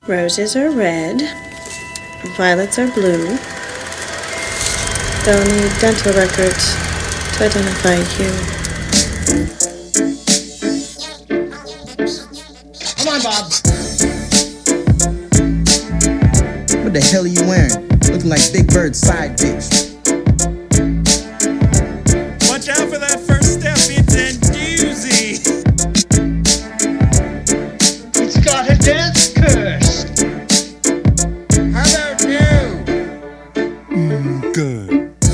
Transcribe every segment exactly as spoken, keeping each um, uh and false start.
Roses are red, violets are blue. They'll need dental records to identify you. Come on, Bob. What the hell are you wearing? Looking like Big Bird's side bitch. Watch out for that first step, it's a doozy. It's got a death curse. How about you? Mm, good.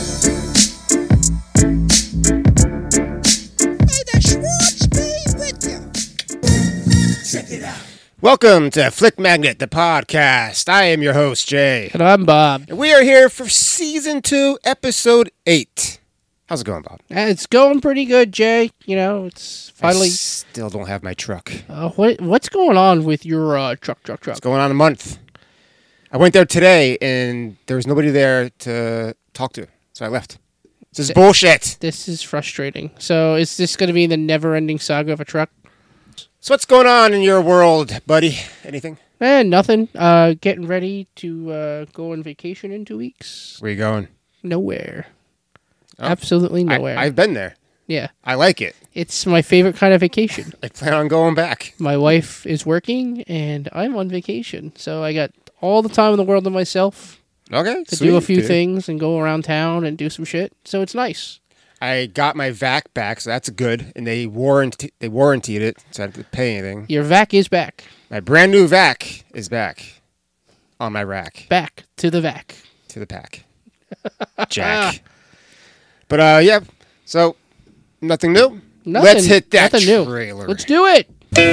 May the Schwartz be with you. Check it out. Welcome to Flick Magnet, the podcast. I am your host, Jay. And I'm Bob. And we are here for season two, episode eight. How's it going, Bob? Uh, It's going pretty good, Jay. You know, it's finally. I still don't have my truck. Uh, what what's going on with your uh, truck, truck, truck? It's going on a month. I went there today, and there was nobody there to talk to, so I left. This is bullshit. This is frustrating. So, is this going to be the never-ending saga of a truck? So what's going on in your world, buddy? Anything? Eh, nothing. Uh, getting ready to uh, go on vacation in two weeks. Where you going? Nowhere. Oh. Absolutely nowhere. I, I've been there. yeah, I like it. it's my favorite kind of vacation. I plan on going back. My wife is working, and I'm on vacation, so I got all the time in the world to myself Okay, to sweet, do a few dude. things and go around town and do some shit. So it's nice. I got my vac back, so that's good. And they warranty they warranted it, so I didn't have to pay anything. Your vac is back. My brand new vac is back on my rack Back to the vac. to the pack. Jack. But uh, yeah. So nothing new. Nothing, Let's hit that nothing new. trailer. Let's do it.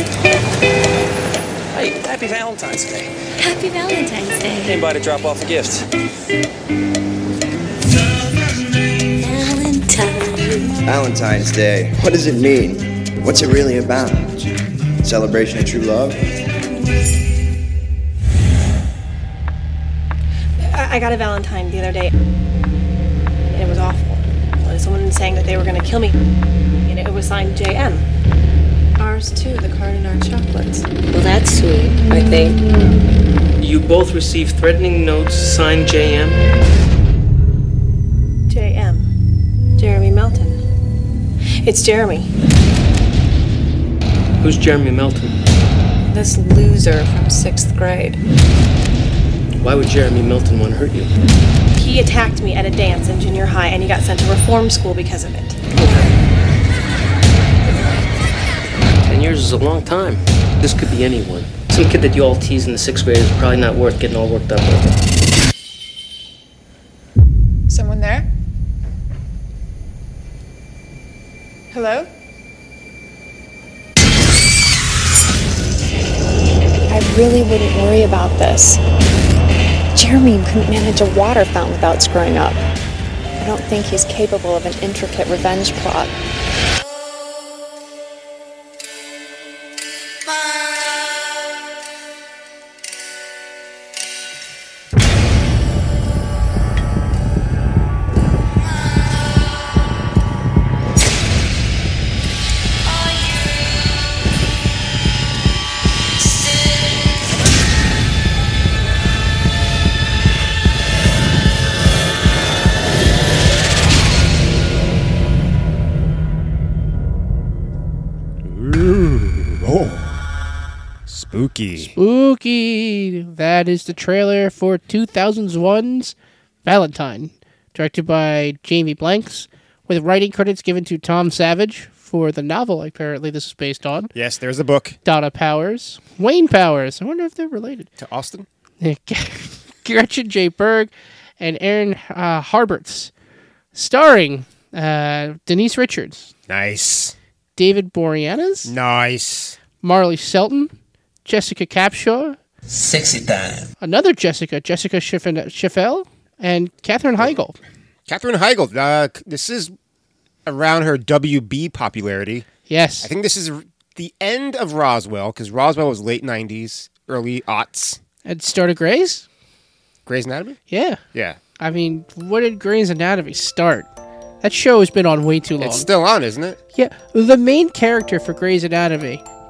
Hey, happy Valentine's Day. Happy Valentine's Day. Came by to drop off a gift. Valentine. Valentine's Day. What does it mean? What's it really about? Celebration of true love? I I got a Valentine the other day. And it was awful. It was someone saying that they were going to kill me. And it was signed J M. Ours too, the card in our chocolates. Well, that's sweet, I think. You both received threatening notes signed J M. J M. Jeremy Melton. It's Jeremy. Who's Jeremy Melton? This loser from sixth grade. Why would Jeremy Melton want to hurt you? He attacked me at a dance in junior high and he got sent to reform school because of it. Ten years is a long time. This could be anyone. Some kid that you all tease in the sixth grade is probably not worth getting all worked up over. Someone there? Hello? I really wouldn't worry about this. Jeremy couldn't manage a water fountain without screwing up. I don't think he's capable of an intricate revenge plot. Spooky. Spooky. That is the trailer for two thousand one's Valentine, directed by Jamie Blanks, with writing credits given to Tom Savage for the novel apparently this is based on. Yes, there's the book. Donna Powers. Wayne Powers. I wonder if they're related. To Austin? Gretchen J. Berg and Aaron uh, Harberts. Starring uh, Denise Richards, Nice. David Boreanaz, Nice. Marley Selton, Jessica Capshaw, Sexy time. another Jessica, Jessica Schiffen- Schiffel, and Katherine Heigl. Katherine Heigl. Uh, this is around her W B popularity. Yes. I think this is the end of Roswell, because Roswell was late nineties, early aughts. And started Grey's? Grey's Anatomy? Yeah. Yeah. I mean, what did Grey's Anatomy start? That show has been on way too long. It's still on, isn't it? Yeah. The main character for Grey's Anatomy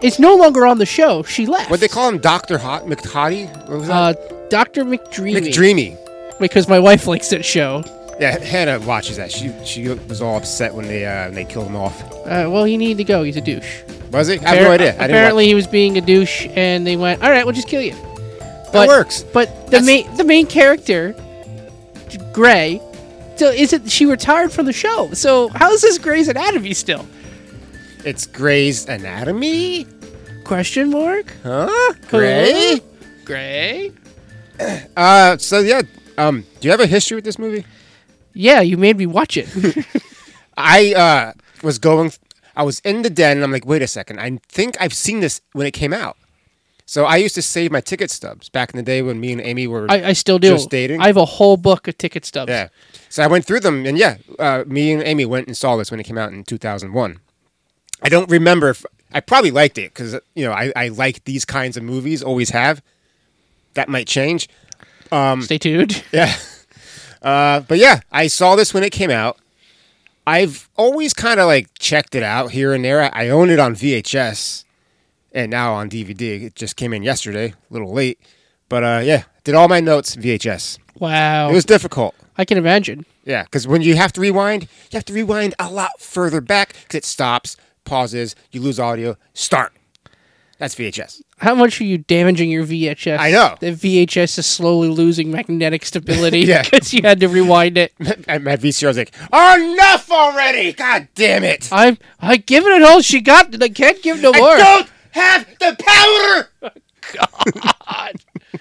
is no longer on the show. She left. What they call him, Doctor Hot McHottie? What was Uh, that? Doctor McDreamy. McDreamy. Because my wife likes that show. Yeah, Hannah watches that. She she was all upset when they uh, when they killed him off. Uh, well, he needed to go. He's a douche. Was he? I have no idea. I didn't Apparently, watch. he was being a douche, and they went, "All right, we'll just kill you." That But, works. But the main the main character, Gray, so is it? She retired from the show. So how is this Grey's Anatomy still? It's Grey's Anatomy? Question mark? Huh? Grey? Gray? Uh, so yeah. Um, do you have a history with this movie? Yeah, you made me watch it. I uh was going. I was in the den, and I'm like, wait a second. I think I've seen this when it came out. So I used to save my ticket stubs back in the day when me and Amy were I, I still do. just dating. I have a whole book of ticket stubs. Yeah. So I went through them, and yeah, uh, me and Amy went and saw this when it came out in two thousand one. I don't remember. If, I probably liked it because you know I, I like these kinds of movies. Always have. That might change. Um, Stay tuned. Yeah. Uh, but yeah, I saw this when it came out. I've always kind of like checked it out here and there. I own it on V H S and now on D V D. It just came in yesterday, a little late. But uh, yeah, did all my notes V H S. Wow. It was difficult. I can imagine. Yeah, because when you have to rewind, you have to rewind a lot further back because it stops, pauses, you lose audio, start. That's V H S. How much are you damaging your V H S? I know. The V H S is slowly losing magnetic stability Yeah. because you had to rewind it. And my V C R was like, enough already! God damn it! I'm I given it all she got. and I can't give no more. I don't have the power! God.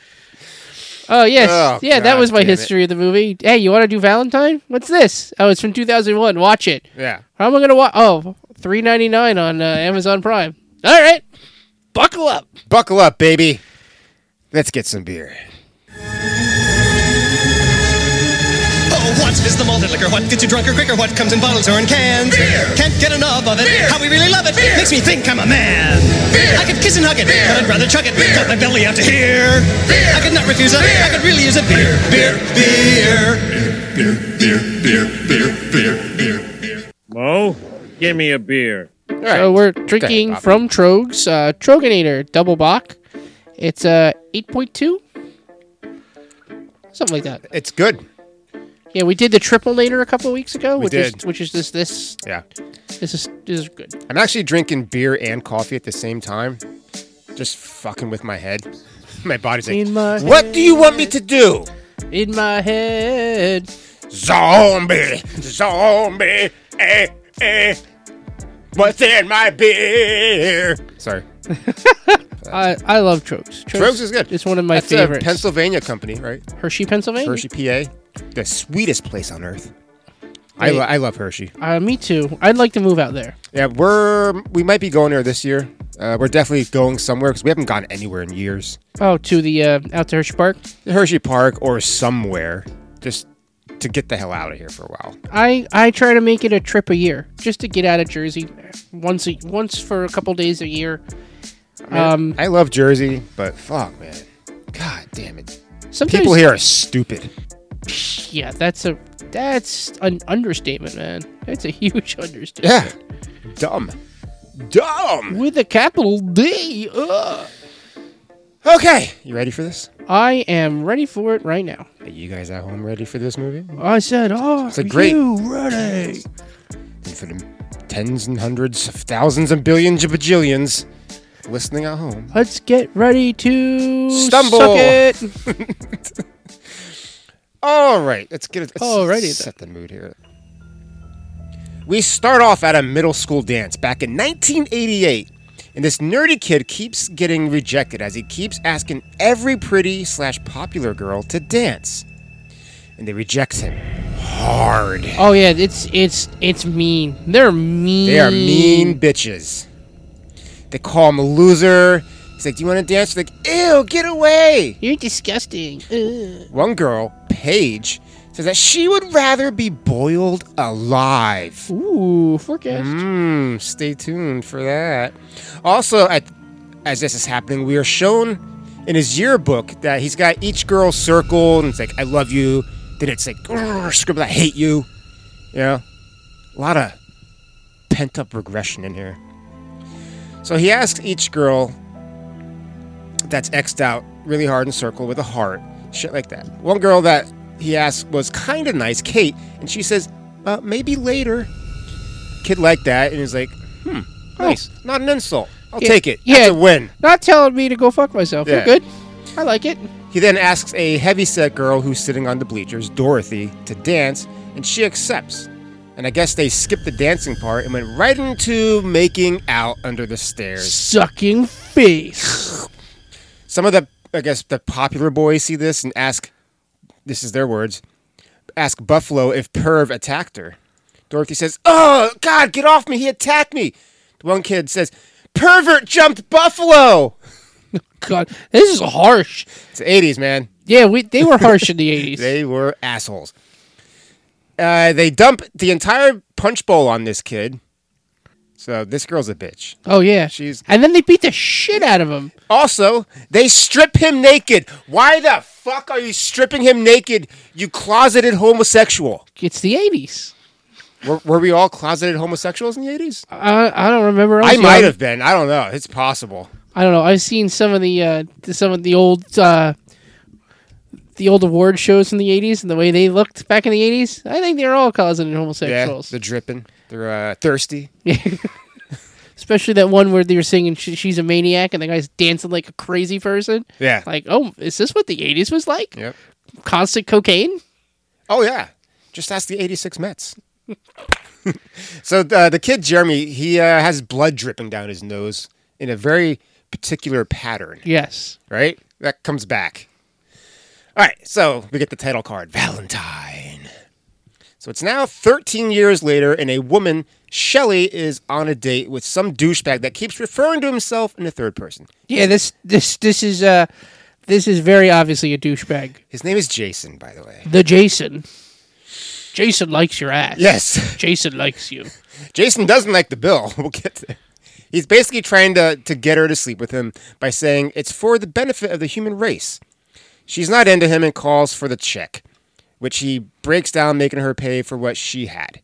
Oh yes, Oh, yeah. That God was my damn it. history of the movie. Hey, you want to do Valentine? What's this? Oh, it's from two thousand one. Watch it. Yeah. How am I gonna watch? Oh, three ninety nine on uh, Amazon Prime. All right, buckle up. Buckle up, baby. Let's get some beer. Oh, what is the malted liquor? What gets you drunker quicker? What comes in bottles or in cans? Beer! Can't get enough of it. Beer! How we really love it. Beer! Makes me think I'm a man. Beer! I could kiss and hug it, Beer! but I'd rather chug it. Beer! Got my belly out to here. Beer! I could not refuse it. Beer! I could really use it. Beer, beer, beer. Beer, beer, beer, beer, beer, beer, beer. Mo, give me a beer. So we're drinking Bobby. from Trogs, uh, Troganator Double Bock. It's uh, eight point two, something like that. It's good. Yeah, we did the Triple Nator a couple of weeks ago, We which did. is which is this this Yeah. this is this is good. I'm actually drinking beer and coffee at the same time. Just fucking with my head. My body's like, In my what do you want me to do? In my head. Zombie, zombie, eh, eh. What's in my beer? Sorry. I I love Trogs. Trogs is good. It's one of my That's favorites. a Pennsylvania company, right? Hershey, Pennsylvania. Hershey, P A. The sweetest place on earth. I, Hey. lo- I love Hershey. Uh, me too. I'd like to move out there. Yeah, we're we might be going there this year. Uh, we're definitely going somewhere because we haven't gone anywhere in years. Oh, to the uh, out to Hershey Park. Hershey Park or somewhere, just to get the hell out of here for a while. I, I try to make it a trip a year just to get out of Jersey once a, once for a couple days a year. Um, I love Jersey, but fuck, man, god damn it! Sometimes- People here are stupid. Yeah, that's a that's an understatement, man. That's a huge Yeah, understatement. dumb, dumb. With a capital D. Ugh. Okay, you ready for this? I am ready for it right now. Are you guys at home ready for this movie? I said, "Oh, It's a great- you ready?" And for the tens and hundreds of thousands and billions of bajillions listening at home. Let's get ready to Stumble. Suck it. All right, let's get it. Let's Alrighty set the mood here. We start off at a middle school dance back in nineteen eighty-eight, and this nerdy kid keeps getting rejected as he keeps asking every pretty slash popular girl to dance, and they reject him hard. Oh yeah, it's it's it's mean. They're mean. They are mean bitches. They call him a loser. He's like, "Do you want to dance?" They're like, "Ew, get away!" You're disgusting. Ugh. One girl, Paige, says that she would rather be boiled alive. Ooh, forecast. Mmm, stay tuned for that. Also, at, as this is happening, we are shown in his yearbook that he's got each girl circled, and it's like, "I love you." Then it's like, scribble, "I hate you." You know? A lot of pent-up regression in here. So he asks each girl that's X'd out really hard and circled with a heart, shit like that. One girl that he asked was kind of nice, Kate, and she says, uh, maybe later. Kid liked that, and he's like, hmm, nice. Oh. Not an insult. I'll yeah, take it. Yeah, That's a win. Not telling me to go fuck myself. Yeah. You're good. I like it. He then asks a heavyset girl who's sitting on the bleachers, Dorothy, to dance, and she accepts. And I guess they skipped the dancing part and went right into making out under the stairs. Sucking face. Some of the, I guess, the popular boys see this and ask, this is their words, ask Buffalo if Perv attacked her. Dorothy says, oh, God, get off me. He attacked me. The one kid says, Pervert jumped Buffalo. God, this is harsh. It's the eighties, man. Yeah, we they were harsh in the eighties. They were assholes. Uh, they dump the entire punch bowl on this kid. So this girl's a bitch. Oh, yeah. She's And then they beat the shit out of him. Also, they strip him naked. Why the fuck are you stripping him naked, you closeted homosexual? It's the eighties. Were, were we all closeted homosexuals in the eighties? I, I don't remember. I, I might young. have been. I don't know. It's possible. I don't know. I've seen some of the uh, some of the old uh, the old award shows from the eighties and the way they looked back in the eighties. I think they're all closeted homosexuals. Yeah, they're dripping. They're uh, thirsty. Especially that one where they were singing she, "She's a Maniac" and the guy's dancing like a crazy person. Yeah. Like, oh, is this what the eighties was like? Yep. Constant cocaine? Oh, yeah. Just ask the eighty-six Mets. So uh, the kid, Jeremy, he uh, has blood dripping down his nose in a very particular pattern. Yes. Right? That comes back. All right, so we get the title card, Valentine. So it's now thirteen years later, and a woman, Shelley, is on a date with some douchebag that keeps referring to himself in the third person. Yeah, this this this is uh this is very obviously a douchebag. His name is Jason, by the way. The Jason. Jason likes your ass. Yes. Jason likes you. Jason doesn't like the bill. We'll get there. He's basically trying to, to get her to sleep with him by saying it's for the benefit of the human race. She's not into him and calls for the check, which he breaks down, making her pay for what she had.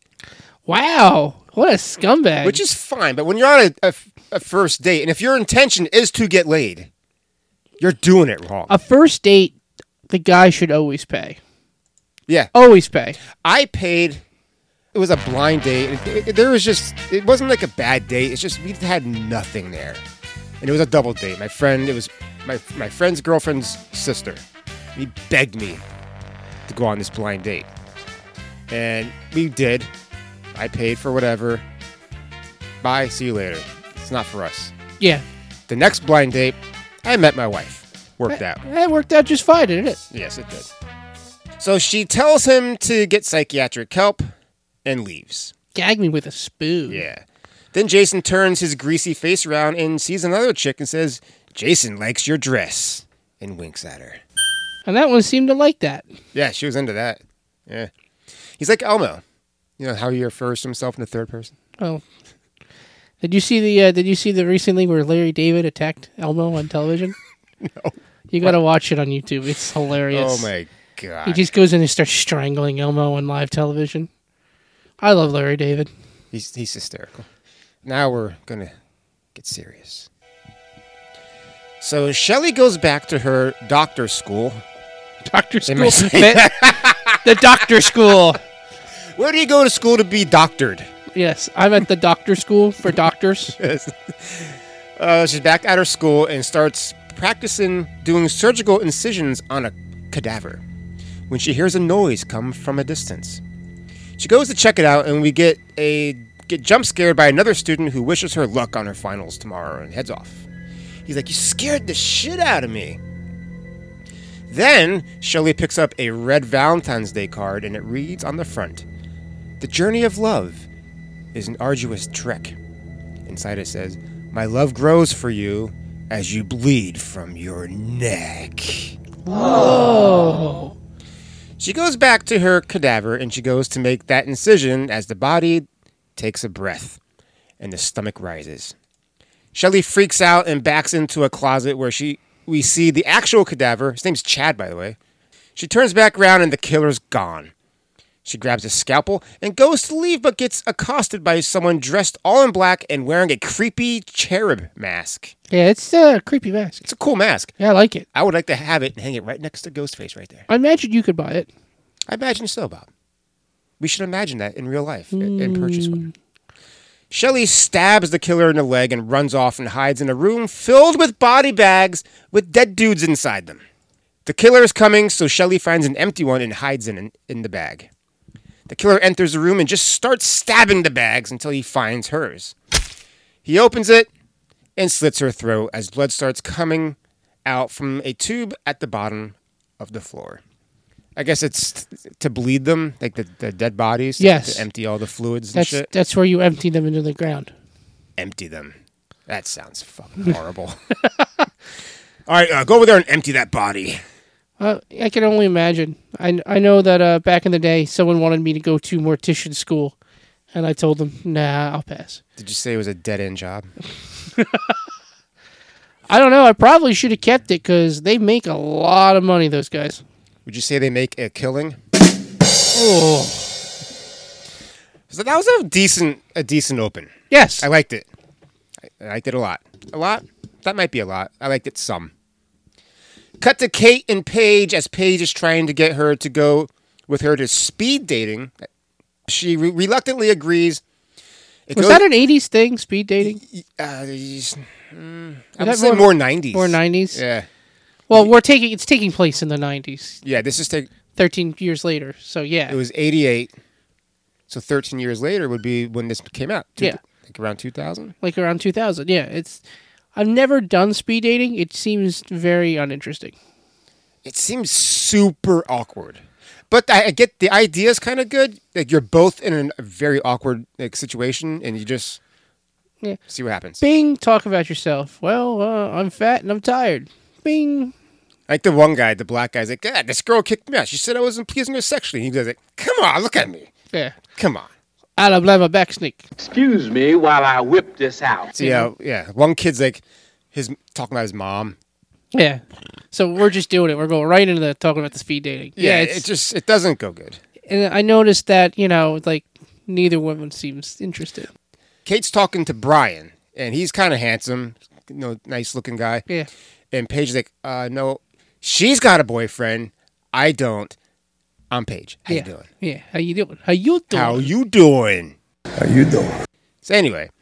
Wow. What a scumbag. Which is fine, but when you're on a, a, a first date, and if your intention is to get laid, you're doing it wrong. A first date, the guy should always pay. Yeah. Always pay. I paid. It was a blind date. It, it, there was just, it wasn't like a bad date. It's just we had nothing there. And it was a double date. My friend, it was my my friend's girlfriend's sister. He begged me to go on this blind date. And we did. I paid for whatever. Bye, see you later. It's not for us. Yeah. The next blind date, I met my wife. Worked that, out. That worked out just fine, didn't it? Yes, it did. So she tells him to get psychiatric help and leaves. Gag me with a spoon. Yeah. Then Jason turns his greasy face around and sees another chick and says, Jason likes your dress, and winks at her. And that one seemed to like that. Yeah, she was into that. Yeah. He's like Elmo. You know how he refers to himself in the third person? Oh. Did you see the uh, Did you see the recently where Larry David attacked Elmo on television? No. You got to watch it on YouTube. It's hilarious. Oh my God. He just goes in and starts strangling Elmo on live television. I love Larry David. He's he's hysterical. Now we're going to get serious. So Shelley goes back to her doctor school. Doctor Am I school. saying- The doctor school. Where do you go to school to be doctored? Yes, I'm at the doctor school for doctors. Yes. Uh, she's back at her school and starts practicing doing surgical incisions on a cadaver when she hears a noise come from a distance. She goes to check it out, and we get a get jump scared by another student who wishes her luck on her finals tomorrow and heads off. He's like, you scared the shit out of me. Then Shelley picks up a red Valentine's Day card, and it reads on the front, "The journey of love is an arduous trek." Inside it says, "My love grows for you as you bleed from your neck." Whoa. She goes back to her cadaver and she goes to make that incision as the body takes a breath and the stomach rises. Shelley freaks out and backs into a closet where she we see the actual cadaver. His name's Chad, by the way. She turns back around and the killer's gone. She grabs a scalpel and goes to leave, but gets accosted by someone dressed all in black and wearing a creepy cherub mask. Yeah, it's a creepy mask. It's a cool mask. Yeah, I like it. I would like to have it and hang it right next to Ghostface right there. I imagine you could buy it. I imagine so, Bob. We should imagine that in real life mm. and purchase one. Shelley stabs the killer in the leg and runs off and hides in a room filled with body bags with dead dudes inside them. The killer is coming, so Shelley finds an empty one and hides in, in the bag. The killer enters the room and just starts stabbing the bags until he finds hers. He opens it and slits her throat as blood starts coming out from a tube at the bottom of the floor. I guess it's to bleed them, like the, the dead bodies. Yes. To empty all the fluids That's, and shit. That's where you empty them into the ground. Empty them. That sounds fucking horrible. All right, uh, go over there and empty that body. Uh, I can only imagine. I, I know that uh, back in the day, someone wanted me to go to mortician school, and I told them, nah, I'll pass. Did you say it was a dead-end job? I don't know. I probably should have kept it, because they make a lot of money, those guys. Would you say they make a killing? Oh. So that was a decent a decent open. Yes. I liked it. I, I liked it a lot. A lot? That might be a lot. I liked it some. Cut to Kate and Paige as Paige is trying to get her to go with her to speed dating. She re- reluctantly agrees. It was goes, that an eighties thing, speed dating? Uh, mm, I would say more, more nineties. More nineties? Yeah. Well, we're taking it's taking place in the nineties. Yeah, this is taking... thirteen years later, so yeah. It was eighty-eight, so thirteen years later would be when this came out. Two, yeah. Like around two thousand? Like around two thousand, yeah. It's... I've never done speed dating. It seems very uninteresting. It seems super awkward. But I, I get the idea is kind of good. Like you're both in a very awkward like situation and you just yeah. see what happens. Bing, talk about yourself. Well, uh, I'm fat and I'm tired. Bing. Like the one guy, the black guy's like, God, this girl kicked me out. She said I wasn't pleasing her sexually. He goes like, come on, look at me. Yeah. Come on. I'll blame my back snake. Excuse me while I whip this out. So, yeah, yeah. One kid's like, his talking about his mom. Yeah. So we're just doing it. We're going right into the talking about the speed dating. Yeah, yeah it's, it just it doesn't go good. And I noticed that, you know, like neither woman seems interested. Kate's talking to Brian, and he's kind of handsome, you know, nice looking guy. Yeah. And Paige is like, uh, no, she's got a boyfriend. I don't. I'm Paige. How yeah. you doing? Yeah. How you doing? How you doing? How you doing? How you doing? So anyway,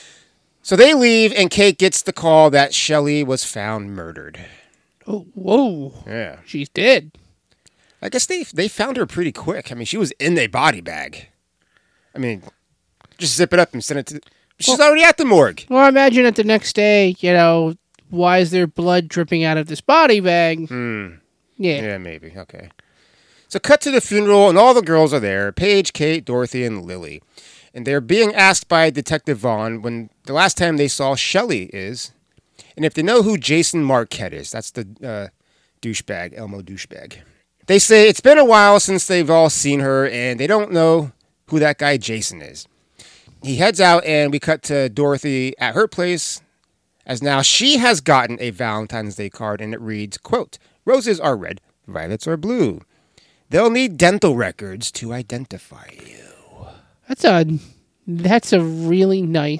so they leave, and Kate gets the call that Shelley was found murdered. Oh, whoa. Yeah. She's dead. I guess they they found her pretty quick. I mean, she was in a body bag. I mean, just zip it up and send it to... She's well, already at the morgue. Well, I imagine at the next day, you know, why is there blood dripping out of this body bag? Hmm. Yeah. Yeah, maybe. Okay. So cut to the funeral, and all the girls are there. Paige, Kate, Dorothy, and Lily. And they're being asked by Detective Vaughn when the last time they saw Shelley is, and if they know who Jason Marquette is. That's the uh, douchebag, Elmo douchebag. They say it's been a while since they've all seen her, and they don't know who that guy Jason is. He heads out, and we cut to Dorothy at her place, as now she has gotten a Valentine's Day card, and it reads, quote, roses are red, violets are blue. They'll need dental records to identify you. That's a that's a really nice.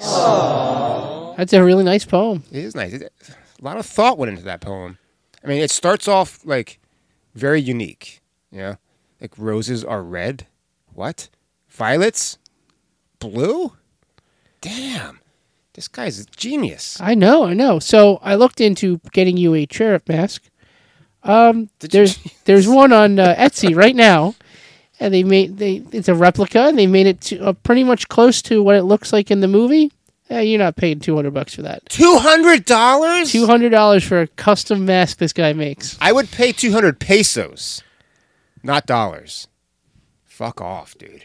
Aww. That's a really nice poem. It is nice. It, a lot of thought went into that poem. I mean, it starts off like very unique. You know, like roses are red. What? Violets? Blue? Damn. This guy's a genius. I know, I know. So I looked into getting you a cherub mask. Um, Did there's you? there's one on uh, Etsy right now, and they made they it's a replica, and they made it to, uh, pretty much close to what it looks like in the movie. Eh, you're not paying two hundred bucks for that. Two hundred dollars? Two hundred dollars for a custom mask this guy makes. I would pay two hundred pesos, not dollars. Fuck off, dude.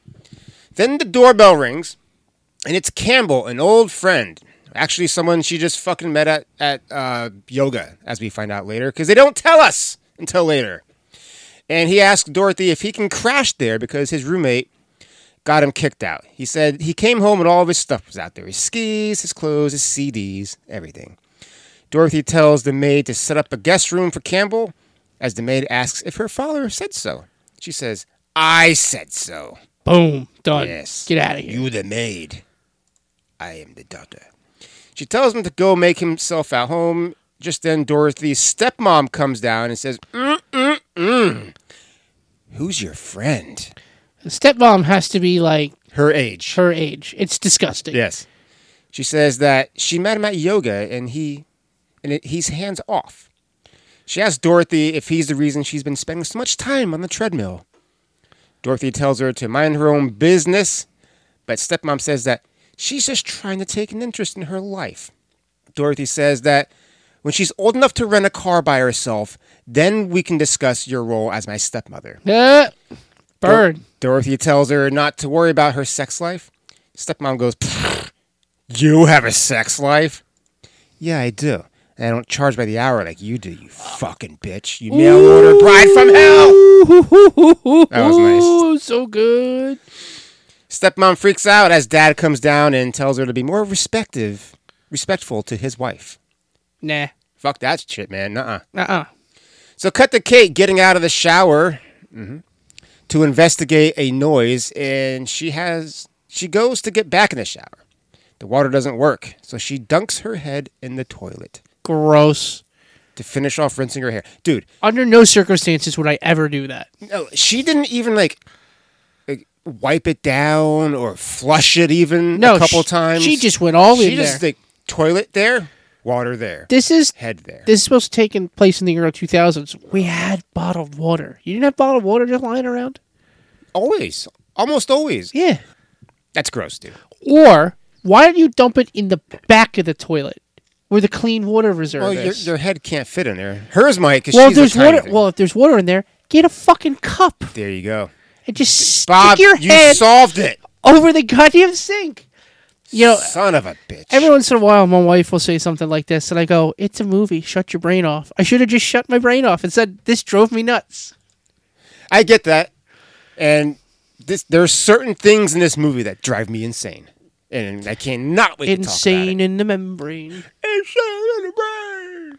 Then the doorbell rings, and it's Campbell, an old friend. Actually, someone she just fucking met at, at uh, yoga, as we find out later, because they don't tell us until later. And he asked Dorothy if he can crash there because his roommate got him kicked out. He said he came home and all of his stuff was out there. His skis, his clothes, his C Ds, everything. Dorothy tells the maid to set up a guest room for Campbell, as the maid asks if her father said so. She says, I said so. Boom. Done. Yes. Get out of here. You the maid. I am the daughter. She tells him to go make himself at home. Just then, Dorothy's stepmom comes down and says, mm-mm-mm. Who's your friend? The stepmom has to be like... Her age. Her age. It's disgusting. Yes. She says that she met him at yoga and he, and it, he's hands off. She asks Dorothy if he's the reason she's been spending so much time on the treadmill. Dorothy tells her to mind her own business, but stepmom says that she's just trying to take an interest in her life. Dorothy says that when she's old enough to rent a car by herself, then we can discuss your role as my stepmother. Uh, burn. Dor- Dorothy tells her not to worry about her sex life. Stepmom goes, you have a sex life? Yeah, I do. And I don't charge by the hour like you do, you fucking bitch. You mail order bride from hell. That was nice. So good. Stepmom freaks out as dad comes down and tells her to be more respective, respectful to his wife. Nah. Fuck that shit, man. Nuh-uh. Uh-uh. So cut to Kate getting out of the shower mm-hmm, to investigate a noise, and she has she goes to get back in the shower. The water doesn't work, so she dunks her head in the toilet. Gross. To finish off rinsing her hair. Dude. Under no circumstances would I ever do that. No, she didn't even, like, like wipe it down or flush it even no, a couple she, times. She just went all she in just, there. like, toilet there, water there. This is head there. This is supposed to take place in the early two thousands. We had bottled water. You didn't have bottled water just lying around? Always. Almost always. Yeah. That's gross, dude. Or, why don't you dump it in the back of the toilet? Where the clean water reserve well, your, is. your head can't fit in there. Hers might, because well, she's there's a tiny water. thing. Well, if there's water in there, get a fucking cup There you go. and just Bob, stick your you head solved it. over the goddamn sink. You know, Son of a bitch. every once in a while, my wife will say something like this, and I go, "It's a movie. Shut your brain off." I should have just shut my brain off and said, "This drove me nuts." I get that, and this there are certain things in this movie that drive me insane, and I cannot wait to talk about Insane it. in the membrane. Insane in the brain.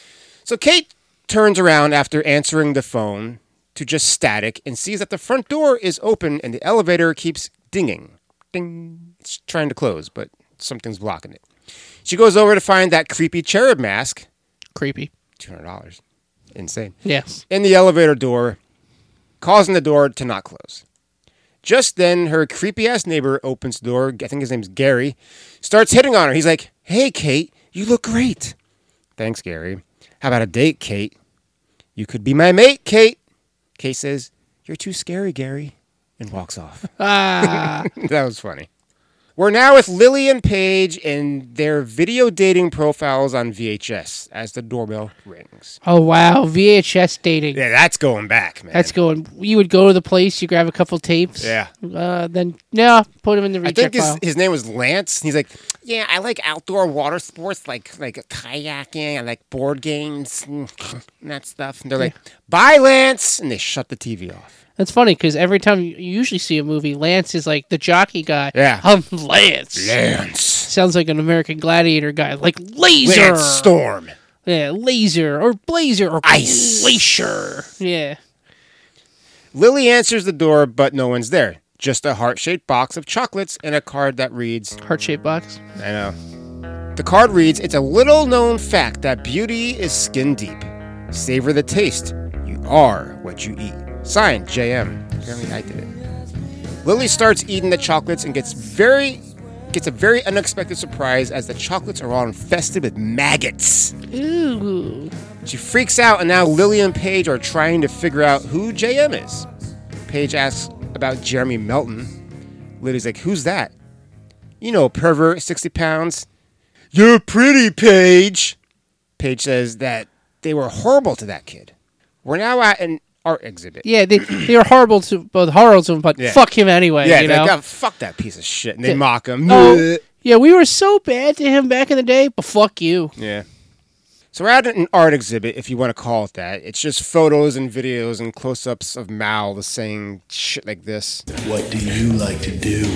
So Kate turns around after answering the phone to just static and sees that the front door is open and the elevator keeps dinging. Ding. It's trying to close, but something's blocking it. She goes over to find that creepy cherub mask. Creepy. two hundred dollars. Insane. Yes. In the elevator door, causing the door to not close. Just then, her creepy-ass neighbor opens the door. I think his name's Gary. Starts hitting on her. He's like, "Hey, Kate, you look great." "Thanks, Gary. How about a date, Kate?" "You could be my mate, Kate." Kate says, "You're too scary, Gary," and walks off. Ah. That was funny. We're now with Lily and Paige and their video dating profiles on V H S as the doorbell rings. Oh, wow. V H S dating. Yeah, that's going back, man. That's going. You would go to the place, you grab a couple tapes. Yeah. Uh, then, no, put them in the I reject think his, pile. his name was Lance. He's like, yeah, I like outdoor water sports, like like kayaking. I like board games and that stuff. And they're like, bye, Lance. And they shut the T V off. That's funny because every time you usually see a movie, Lance is like the jockey guy. Yeah. I'm Lance. Lance. Sounds like an American Gladiator guy. Like Laser. Lance Storm. Yeah, Laser or Blazer or Ice. Glacier. Yeah. Lily answers the door, but no one's there. Just a heart-shaped box of chocolates and a card that reads... Heart-shaped box? I know. The card reads, "It's a little-known fact that beauty is skin deep. Savor the taste. You are what you eat. Signed, J M." Apparently I did it. Lily starts eating the chocolates and gets very gets a very unexpected surprise as the chocolates are all infested with maggots. Ooh. She freaks out, and now Lily and Paige are trying to figure out who J M is. Paige asks about Jeremy Melton. Lily's like, "Who's that?" "You know, pervert, sixty pounds. "You're pretty, Paige." Paige says that they were horrible to that kid. We're now at an art exhibit. Yeah, they they are horrible to both horrible to him, but Yeah. fuck him anyway. Yeah, you they know? go, fuck that piece of shit, and they Yeah. mock him. Oh, yeah, we were so bad to him back in the day, but fuck you. Yeah. So we're at an art exhibit, if you want to call it that. It's just photos and videos and close-ups of mouths saying shit like this. What do you like to do?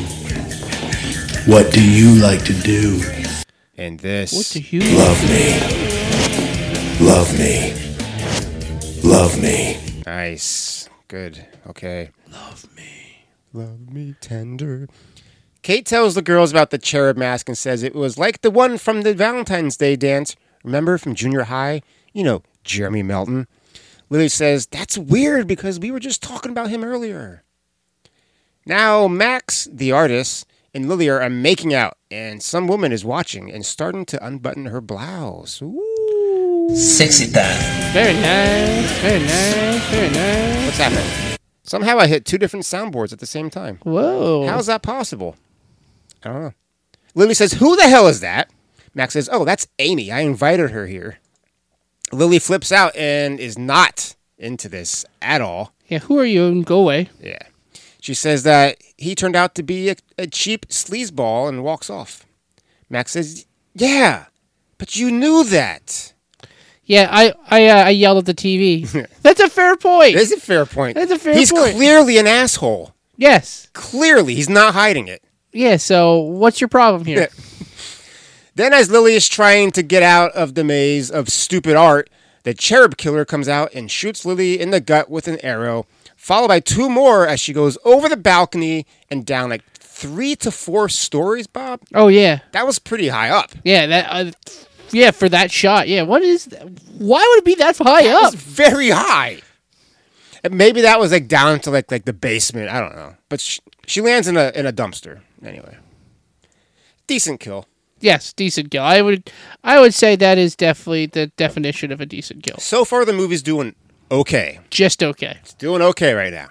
What do you like to do? And this. What do you Love me. Love me. Love me. Nice. good. Okay. Love me. Love me tender. Kate tells the girls about the cherub mask and says it was like the one from the Valentine's Day dance. Remember from junior high? You know, Jeremy Melton. Lily says, that's weird because we were just talking about him earlier. Now, Max, the artist, and Lily are making out, and some woman is watching and starting to unbutton her blouse. Ooh. Sexy time. Very nice, very nice, very nice. What's happening? Somehow I hit two different soundboards at the same time. Whoa. How's that possible? I don't know. Lily says, who the hell is that? Max says, oh, that's Amy. I invited her here. Lily flips out and is not into this at all. Yeah, who are you? And go away. Yeah. She says that he turned out to be a, a cheap sleazeball and walks off. Max says, yeah, but you knew that. Yeah, I I, uh, I yelled at the T V. That's a fair point. It is a fair point. That's a fair He's point. He's clearly an asshole. Yes. Clearly. He's not hiding it. Yeah, so what's your problem here? Yeah. Then as Lily is trying to get out of the maze of stupid art, the cherub killer comes out and shoots Lily in the gut with an arrow, followed by two more as she goes over the balcony and down like three to four stories, Bob. Oh, yeah. That was pretty high up. Yeah, that. Uh, yeah, for that shot. Yeah, what is that? Why would it be that high that up? Was very high. And maybe that was like down to like like the basement. I don't know. But she, she lands in a in a dumpster anyway. Decent kill. Yes, decent kill. I would I would say that is definitely the definition of a decent kill. So far, the movie's doing okay. Just okay. It's doing okay right now.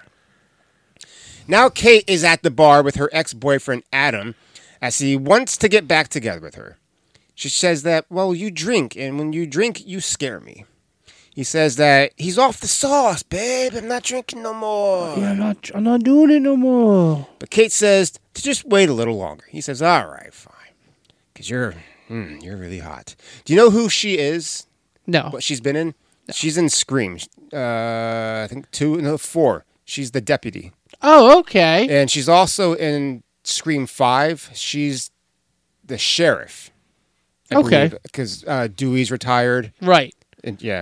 Now Kate is at the bar with her ex-boyfriend Adam as he wants to get back together with her. She says that, well, you drink, and when you drink, you scare me. He says that he's off the sauce, babe. I'm not drinking no more. Yeah, I'm not, I'm not doing it no more. But Kate says to just wait a little longer. He says, all right, fine. Because you're, mm, you're really hot. Do you know who she is? No. What she's been in? No. She's in Scream. Uh, I think two, no, four. She's the deputy. Oh, okay. And she's also in Scream five. She's the sheriff. I okay. Because uh, Dewey's retired. Right. And, yeah.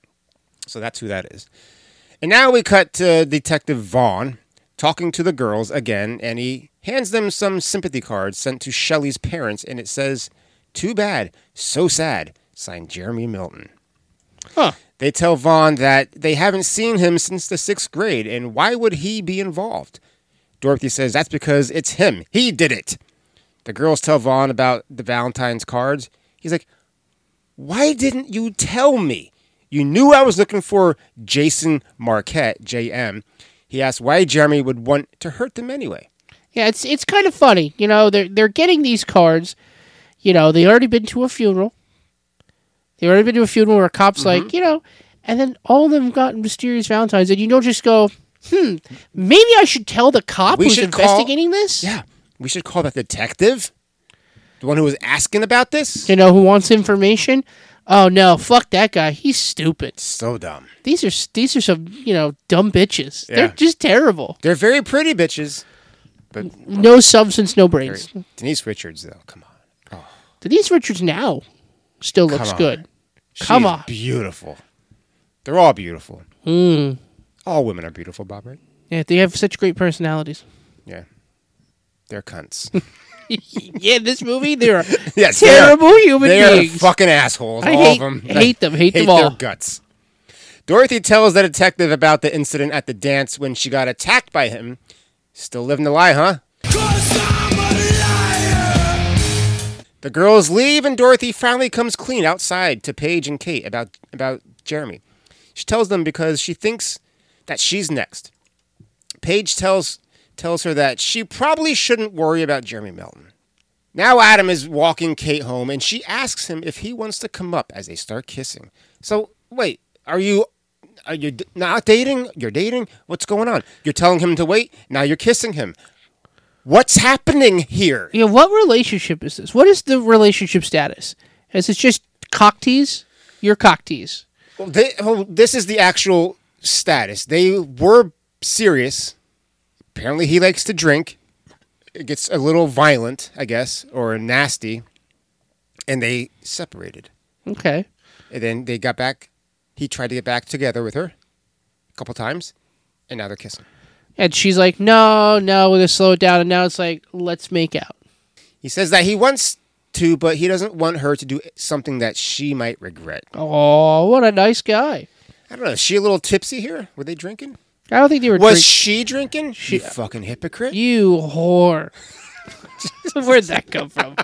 So that's who that is. And now we cut to Detective Vaughn talking to the girls again, and he hands them some sympathy cards sent to Shelley's parents, and it says, too bad, so sad, signed Jeremy Milton. Huh. They tell Vaughn that they haven't seen him since the sixth grade, and why would he be involved? Dorothy says that's because it's him. He did it. The girls tell Vaughn about the Valentine's cards. He's like, why didn't you tell me? You knew I was looking for Jason Marquette, J M. He asked why Jeremy would want to hurt them anyway. Yeah, it's it's kind of funny. You know, they're, they're getting these cards. You know, they already been to a funeral. They already been to a funeral where a cop's mm-hmm. like, you know, and then all of them got mysterious Valentines. And you don't just go, hmm, maybe I should tell the cop we who's investigating call, this? Yeah, we should call that detective. The one who was asking about this? You know, who wants information? Oh, no, fuck that guy. He's stupid. So dumb. These are these are some, you know, dumb bitches. Yeah. They're just terrible. They're very pretty bitches. But no substance, no brains. Very, Denise Richards, though, come on. Oh. Denise Richards now still looks on. good. She's Come on. beautiful. They're all beautiful. Mm. All women are beautiful, Bob, right? Yeah, they have such great personalities. Yeah. They're cunts. Yeah, this movie, they're yes, terrible they are, human they beings. Are fucking assholes, I all hate, of them. hate them, hate, hate them all. their guts. Dorothy tells the detective about the incident at the dance when she got attacked by him. Still living the lie, huh? The girls leave, and Dorothy finally comes clean outside to Paige and Kate about, about Jeremy. She tells them because she thinks that she's next. Paige tells tells her that she probably shouldn't worry about Jeremy Melton. Now Adam is walking Kate home, and she asks him if he wants to come up as they start kissing. So, wait, are you are you d- not dating? You're dating? What's going on? You're telling him to wait? Now you're kissing him. What's happening here? Yeah, what relationship is this? What is the relationship status? Is it just cock tease? You're cock tease. Well, they, well, this is the actual status. They were serious. Apparently he likes to drink. It gets a little violent, I guess, or nasty. And they separated. Okay. And then they got back. He tried to get back together with her a couple times. And now they're kissing. And she's like, no, no, we're going to slow it down. And now it's like, let's make out. He says that he wants to, but he doesn't want her to do something that she might regret. Oh, what a nice guy. I don't know. Is she a little tipsy here? Were they drinking? I don't think they were Was drink- she drinking? She- You fucking hypocrite. You whore. Where'd that come from?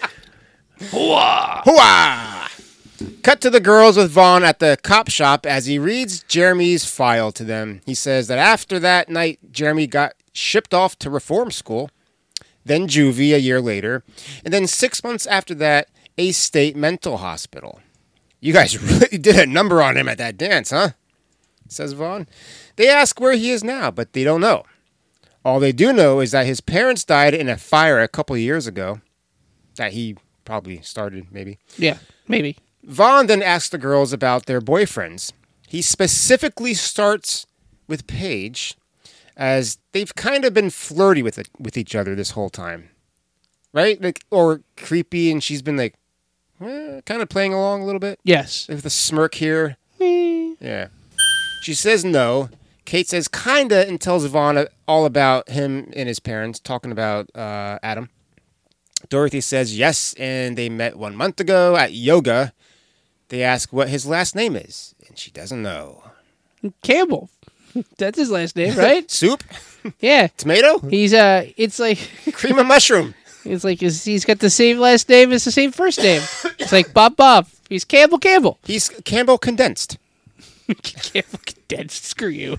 Hooah! Hooah! Cut to the girls with Vaughn at the cop shop as he reads Jeremy's file to them. He says that after that night, Jeremy got shipped off to reform school, then juvie a year later, and then six months after that, a state mental hospital. You guys really did a number on him at that dance, huh? Says Vaughn. They ask where he is now, but they don't know. All they do know is that his parents died in a fire a couple years ago. That he probably started, maybe. Yeah, maybe. Vaughn then asks the girls about their boyfriends. He specifically starts with Paige, as they've kind of been flirty with it, with each other this whole time. Right? Like, or creepy, and she's been like, eh, kind of playing along a little bit. Yes. With a smirk here. Yeah. She says no. Kate says kinda and tells Vaughn all about him and his parents, talking about uh, Adam. Dorothy says yes, and they met one month ago at yoga. They ask what his last name is, and she doesn't know. Campbell. That's his last name, right? Soup? Yeah. Tomato? He's, uh, it's like... Cream of mushroom. It's like he's he's got the same last name as the same first name. It's like Bob Bob. He's Campbell Campbell. He's Campbell condensed. Campbell condensed. Screw you.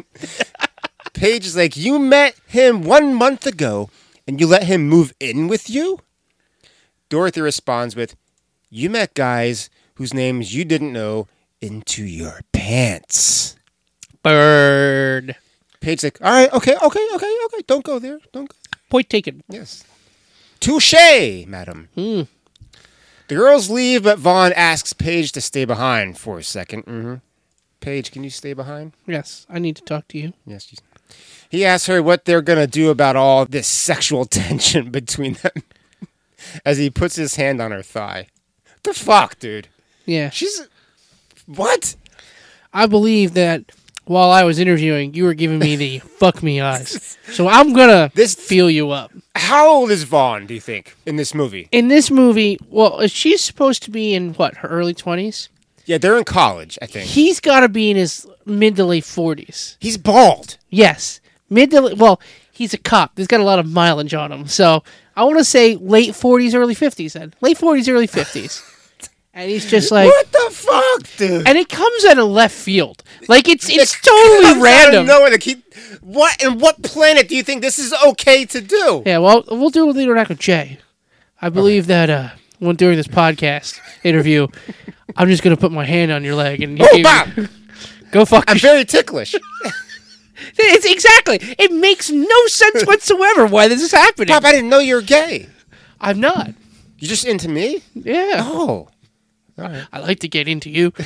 Paige is like, you met him one month ago, and you let him move in with you? Dorothy responds with, you met guys whose names you didn't know into your pants. Bird. Paige's like, all right, okay, okay, okay, okay. Don't go there. Don't go. Point taken. Yes. Touché, madam. Hmm. The girls leave, but Vaughn asks Paige to stay behind for a second. Mm-hmm. Paige, can you stay behind? Yes, I need to talk to you. Yes. You... He asks her what they're going to do about all this sexual tension between them as he puts his hand on her thigh. What the fuck, dude? Yeah. She's... What? I believe that while I was interviewing, you were giving me the fuck me eyes. So I'm going to this feel you up. How old is Vaughn, do you think, in this movie? In this movie, well, she's supposed to be in, what, her early twenties? Yeah, they're in college, I think. He's got to be in his mid to late forties. He's bald. Yes. Mid to, well, he's a cop. He's got a lot of mileage on him. So I want to say late forties, early fifties then. Late forties, early fifties. And he's just like, what the fuck, dude? And it comes out of left field. Like it's it's it totally random. Nowhere to keep. What and what planet do you think this is okay to do? Yeah, well, we'll do it later on with Jay. I believe okay. that uh, when during this podcast interview, I'm just gonna put my hand on your leg and you oh, Bob, go fuck. I'm very ticklish. It's exactly. It makes no sense whatsoever why this is happening. Bob, I didn't know you're gay. I'm not. You're just into me? Yeah. Oh. Right. I like to get into you.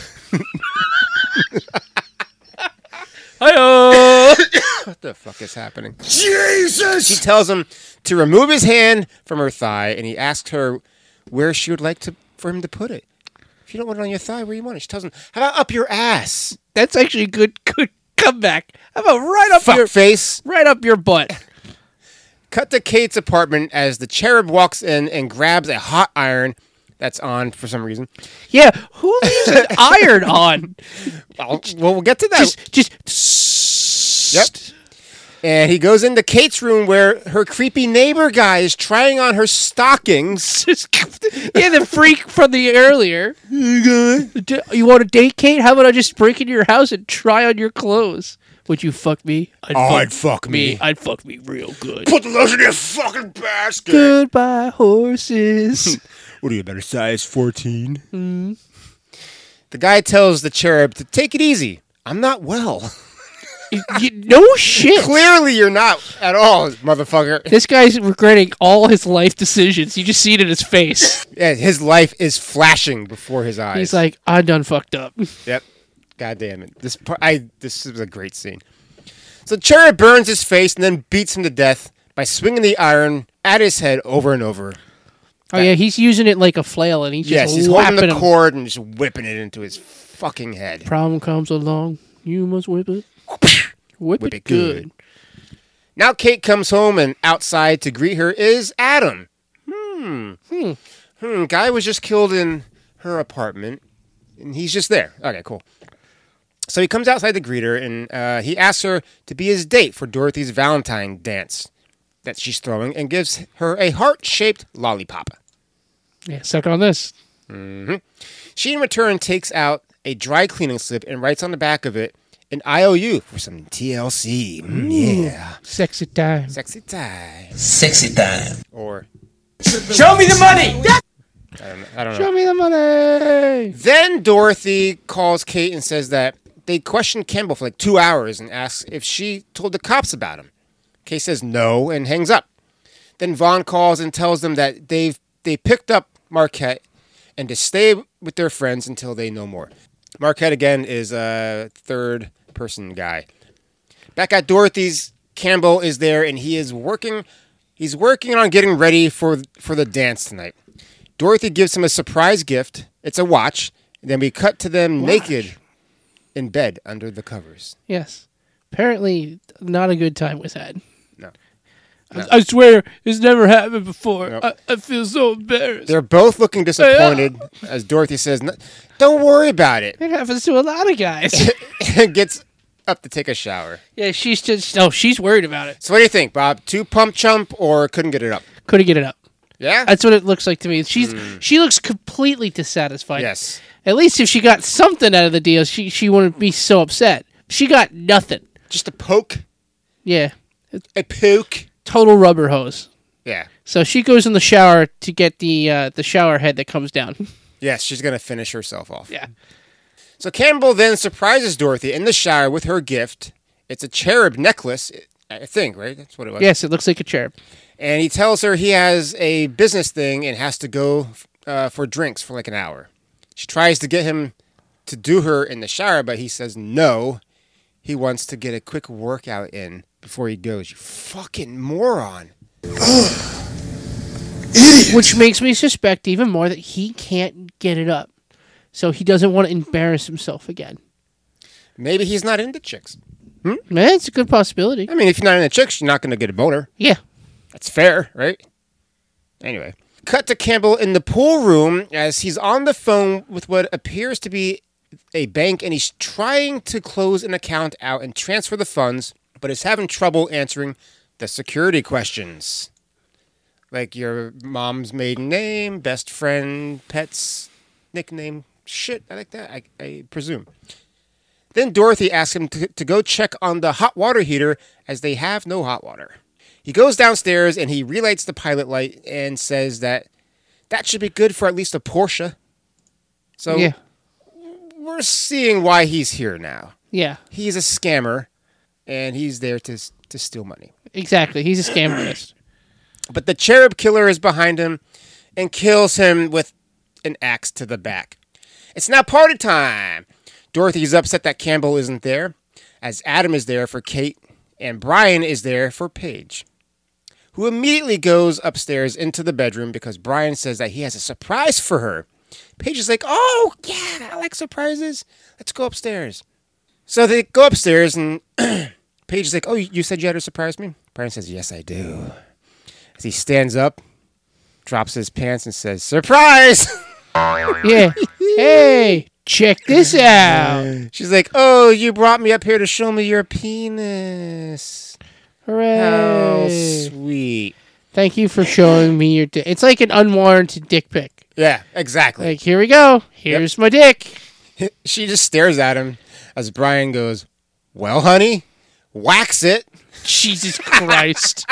Hi-oh! What the fuck is happening? Jesus! She tells him to remove his hand from her thigh, and he asks her where she would like to for him to put it. If you don't want it on your thigh, where you want it? She tells him, how about up your ass? That's actually a good, good comeback. How about right up fuck your face? Right up your butt. Cut to Kate's apartment as the cherub walks in and grabs a hot iron that's on for some reason. Yeah, who leaves an iron on? Well, well, we'll get to that. Just, just. Yep. And he goes into Kate's room where her creepy neighbor guy is trying on her stockings. Yeah, the freak from the earlier. You want to date, Kate? How about I just break into your house and try on your clothes? Would you fuck me? I'd, oh, fuck, I'd fuck me. me. I'd fuck me real good. Put those in your fucking basket. Goodbye, horses. What are you, better size fourteen? Mm. The guy tells the cherub to take it easy. I'm not well. you, you, no shit. Clearly you're not at all, motherfucker. This guy's regretting all his life decisions. You just see it in his face. Yeah, his life is flashing before his eyes. He's like, I done fucked up. Yep. God damn it. This part, I this is a great scene. So Cherub burns his face and then beats him to death by swinging the iron at his head over and over. Oh, yeah, he's using it like a flail, and he's just yes, he's holding the him. cord and just whipping it into his fucking head. Problem comes along, you must whip it. Whip, Whip it, it good. good. Now Kate comes home, and outside to greet her is Adam. Hmm. Hmm. Hmm. Guy was just killed in her apartment, and he's just there. Okay, cool. So he comes outside to greet her, and uh, he asks her to be his date for Dorothy's Valentine dance that she's throwing, and gives her a heart-shaped lollipop. Yeah, suck on this. Mm-hmm. She, in return, takes out a dry cleaning slip and writes on the back of it an I O U for some T L C. Mm, yeah. Sexy time. Sexy time. Sexy time. Or, Show me the money! I don't, I don't know. Show me the money! Then Dorothy calls Kate and says that they questioned Campbell for like two hours and asks if she told the cops about him. Kate says no and hangs up. Then Vaughn calls and tells them that they've they picked up Marquette and to stay with their friends until they know more. Marquette, again, is a third-person guy. Back at Dorothy's, Campbell is there, and he is working He's working on getting ready for, for the dance tonight. Dorothy gives him a surprise gift. It's a watch. And then we cut to them Watch. naked in bed under the covers. Yes. Apparently, not a good time was had. No. I, I swear, it's never happened before. Nope. I, I feel so embarrassed. They're both looking disappointed as Dorothy says, "No- don't worry about it." It happens to a lot of guys. And gets up to take a shower. Yeah, she's just, oh, she's worried about it. So what do you think, Bob? Two pump chump or couldn't get it up? Couldn't get it up. Yeah? That's what it looks like to me. She's She looks completely dissatisfied. Yes. At least if she got something out of the deal, she, she wouldn't be so upset. She got nothing. Just a poke? Yeah. A poke? Total rubber hose. Yeah. So she goes in the shower to get the uh, the shower head that comes down. Yes, she's going to finish herself off. Yeah. So Campbell then surprises Dorothy in the shower with her gift. It's a cherub necklace, I think, right? That's what it was. Yes, it looks like a cherub. And he tells her he has a business thing and has to go uh, for drinks for like an hour. She tries to get him to do her in the shower, but he says no. He wants to get a quick workout in before he goes. You fucking moron. Which makes me suspect even more that he can't get it up. So he doesn't want to embarrass himself again. Maybe he's not into chicks. Hmm? Man, it's a good possibility. I mean, if you're not into chicks, you're not going to get a boner. Yeah. That's fair, right? Anyway. Cut to Campbell in the pool room as he's on the phone with what appears to be a bank, and he's trying to close an account out and transfer the funds, but is having trouble answering the security questions. Like your mom's maiden name, best friend, pet's nickname, shit, I like that, I, I presume. Then Dorothy asks him to, to go check on the hot water heater as they have no hot water. He goes downstairs and he relights the pilot light and says that that should be good for at least a Porsche. So yeah. We're seeing why he's here now. Yeah. He's a scammer and he's there to to steal money. Exactly. He's a scam artist. But the cherub killer is behind him and kills him with an axe to the back. It's now party time. Dorothy's upset that Campbell isn't there, as Adam is there for Kate and Brian is there for Paige, who immediately goes upstairs into the bedroom because Brian says that he has a surprise for her. Paige is like, oh, yeah, I like surprises. Let's go upstairs. So they go upstairs and Paige is like, oh, you said you had to surprise me? Brian says, yes, I do. As he stands up, drops his pants and says, surprise! Yeah. Hey, check this out. She's like, oh, you brought me up here to show me your penis. Hooray. How sweet. Thank you for showing me your dick. It's like an unwarranted dick pic. Yeah, exactly. Like, here we go. Here's yep. my dick. She just stares at him as Brian goes, well, honey, wax it. Jesus Christ.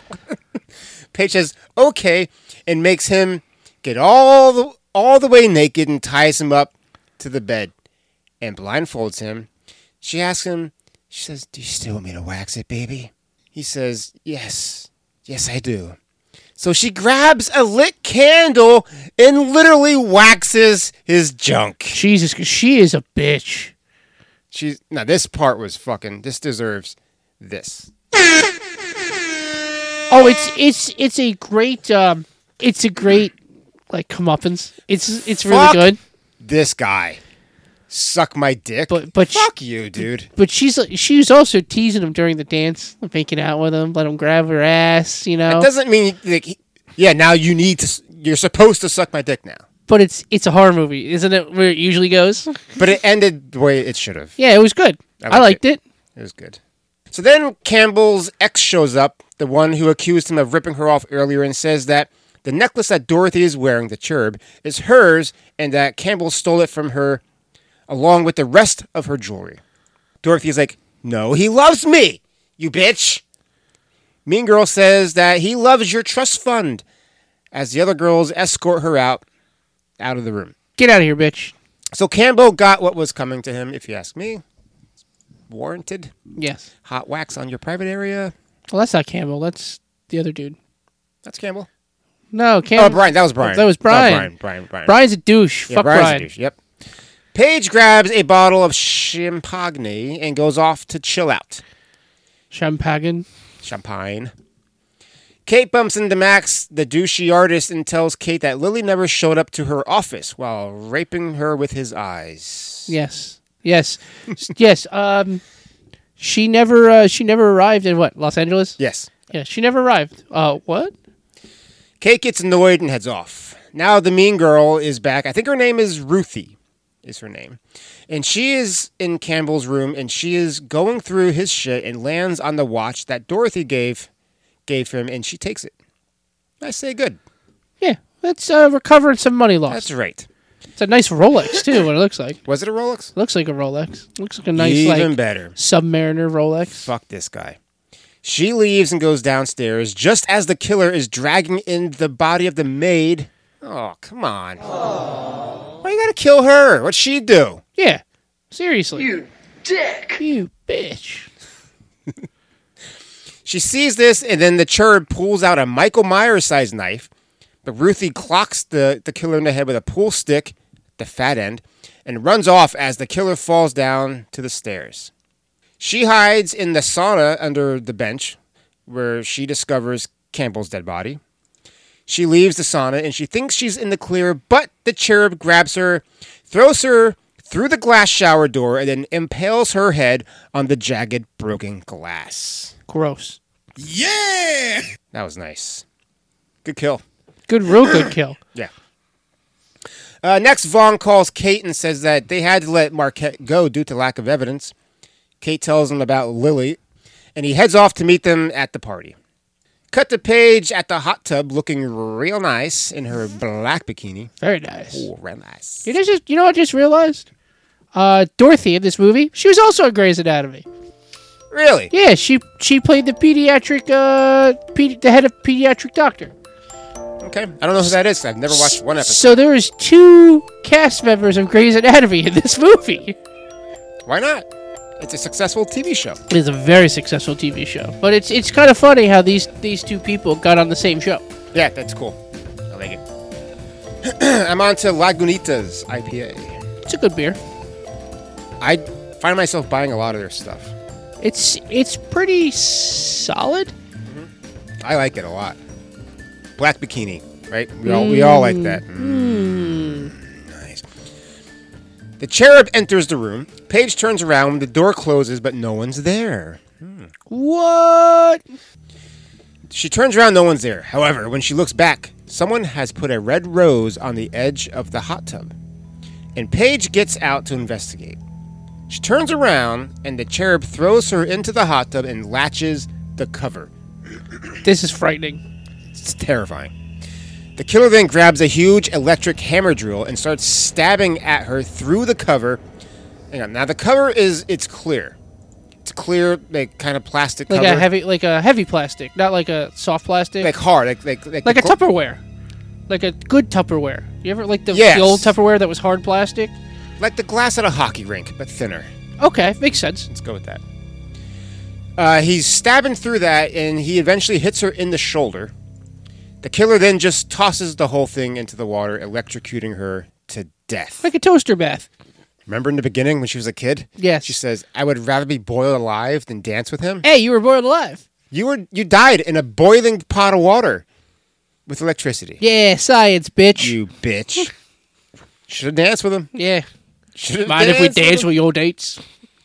Paige says, okay, and makes him get all the all the way naked and ties him up to the bed and blindfolds him. She asks him, she says, do you still want me to wax it, baby? He says, yes, yes, I do. So she grabs a lit candle and literally waxes his junk. Jesus, she is a bitch. She's now this part was fucking, this deserves this. Oh, it's it's it's a great um it's a great like comeuppance. It's it's really Fuck good. This guy. Suck my dick. But but fuck she, you, dude. But she's she was also teasing him during the dance, making out with him, let him grab her ass. You know, It doesn't mean like, he- yeah. Now you need to. You're supposed to suck my dick now. but it's it's a horror movie, isn't it? Where it usually goes. But it ended the way it should have. Yeah, it was good. I liked it. It was good. So then Campbell's ex shows up, the one who accused him of ripping her off earlier, and says that the necklace that Dorothy is wearing, the cherub, is hers, and that Campbell stole it from her along with the rest of her jewelry. Dorothy's like, no, he loves me, you bitch. Mean Girl says that he loves your trust fund, as the other girls escort her out, out of the room. Get out of here, bitch. So Campbell got what was coming to him, if you ask me. Warranted. Yes. Hot wax on your private area. Well, that's not Campbell. That's the other dude. That's Campbell. No, Campbell. Oh, Brian. That was Brian. That was Brian. Oh, Brian. Brian. Brian. Brian's a douche. Yeah, Fuck Brian's Brian. a douche. Yep. Paige grabs a bottle of champagne and goes off to chill out. Champagne. Champagne. Kate bumps into Max, the douchey artist, and tells Kate that Lily never showed up to her office while raping her with his eyes. Yes. Yes. yes. Um, she never. Uh, she never arrived in what? Los Angeles. Yes. Yeah. She never arrived. Uh, what? Kate gets annoyed and heads off. Now the mean girl is back. I think her name is Ruthie. Is her name. And she is in Campbell's room, and she is going through his shit and lands on the watch that Dorothy gave gave him, and she takes it. I say good. Yeah. That's uh, recovering some money lost. That's right. It's a nice Rolex too. What it looks like. Was it a Rolex? Looks like a Rolex. Looks like a nice Even like better. Submariner Rolex. Fuck this guy. She leaves and goes downstairs just as the killer is dragging in the body of the maid. Oh, come on. Aww. Why you gotta kill her? What'd she do? Yeah. Seriously. You dick. You bitch. She sees this, and then the cherub pulls out a Michael Myers-sized knife, but Ruthie clocks the, the killer in the head with a pool stick, the fat end, and runs off as the killer falls down to the stairs. She hides in the sauna under the bench, where she discovers Campbell's dead body. She leaves the sauna, and she thinks she's in the clear, but the cherub grabs her, throws her through the glass shower door, and then impales her head on the jagged, broken glass. Gross. Yeah! That was nice. Good kill. Good, real good kill. Yeah. Uh, next, Vaughn calls Kate and says that they had to let Marquette go due to lack of evidence. Kate tells him about Lily, and he heads off to meet them at the party. Cut to Paige at the hot tub looking real nice in her black bikini. Very nice. Oh, real nice. You know, just, you know what I just realized? Uh, Dorothy in this movie, she was also in Grey's Anatomy. Really? Yeah, she she played the pediatric, uh, pedi- the head of pediatric doctor. Okay. I don't know who that is. I've never watched one episode. So there was two cast members of Grey's Anatomy in this movie. Why not? It's a successful T V show. It is a very successful T V show. But it's it's kind of funny how these, these two people got on the same show. Yeah, that's cool. I like it. I'm on to Lagunitas I P A. It's a good beer. I find myself buying a lot of their stuff. It's it's pretty solid. I like it a lot. Black bikini, right? We all we all like that. Mm. Nice. The cherub enters the room. Paige turns around. The door closes, but no one's there. Hmm. What? She turns around. No one's there. However, when she looks back, someone has put a red rose on the edge of the hot tub, and Paige gets out to investigate. She turns around, and the cherub throws her into the hot tub and latches the cover. This is frightening. It's terrifying. The killer then grabs a huge electric hammer drill and starts stabbing at her through the cover. Hang on. Now, the cover is, it's clear. It's clear, like, kind of plastic Like cover. a heavy like a heavy plastic, not like a soft plastic. Like hard. Like, like, like, like a the cl- Tupperware. Like a good Tupperware. You ever like the, Yes. the old Tupperware that was hard plastic? Like the glass at a hockey rink, but thinner. Okay, makes sense. Let's go with that. Uh, he's stabbing through that, and he eventually hits her in the shoulder. The killer then just tosses the whole thing into the water, electrocuting her to death. Like a toaster bath. Remember in the beginning when she was a kid? Yes. She says, I would rather be boiled alive than dance with him. Hey, you were boiled alive. You were you died in a boiling pot of water with electricity. Yeah, science, bitch. You bitch. Should have danced with him. Yeah. Should've Mind if we danced with dance him? with your dates?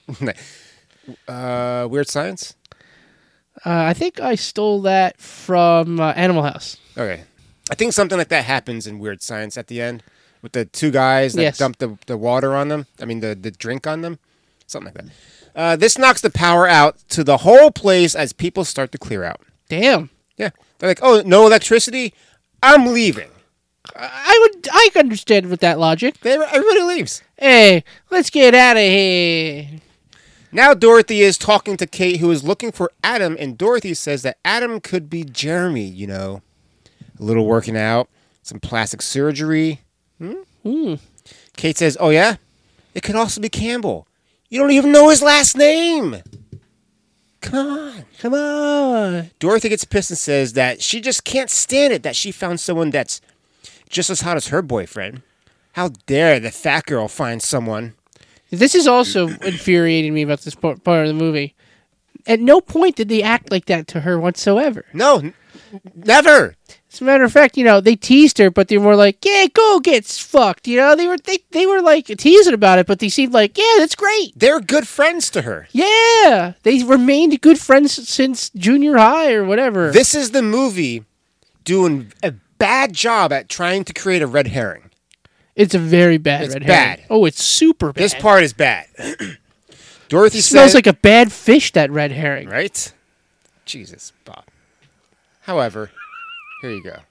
uh, Weird Science? Uh, I think I stole that from uh, Animal House. Okay. I think something like that happens in Weird Science at the end with the two guys that Yes. dump the, the water on them. I mean, the, the drink on them. Something like that. Uh, this knocks the power out to the whole place as people start to clear out. Damn. Yeah. They're like, oh, no electricity? I'm leaving. I would. I can understand with that logic. Everybody leaves. Hey, let's get out of here. Now Dorothy is talking to Kate, who is looking for Adam, and Dorothy says that Adam could be Jeremy, you know. A little working out, some plastic surgery. Hmm? Hmm. Kate says, oh, yeah? It could also be Campbell. You don't even know his last name. Come on. Come on. Dorothy gets pissed and says that she just can't stand it that she found someone that's just as hot as her boyfriend. How dare the fat girl find someone. This is also infuriating me about this part part of the movie. At no point did they act like that to her whatsoever. No, n- never. As a matter of fact, you know, they teased her, but they were like, yeah, go get fucked. You know, they were they, they were like teasing about it, but they seemed like, yeah, that's great. They're good friends to her. Yeah. They remained good friends since junior high or whatever. This is the movie doing a bad job at trying to create a red herring. It's a very bad It's red herring. bad. Oh, it's super bad. This part is bad. Dorothy It smells said, like a bad fish, that red herring. right? Jesus, Bob. However, here you go.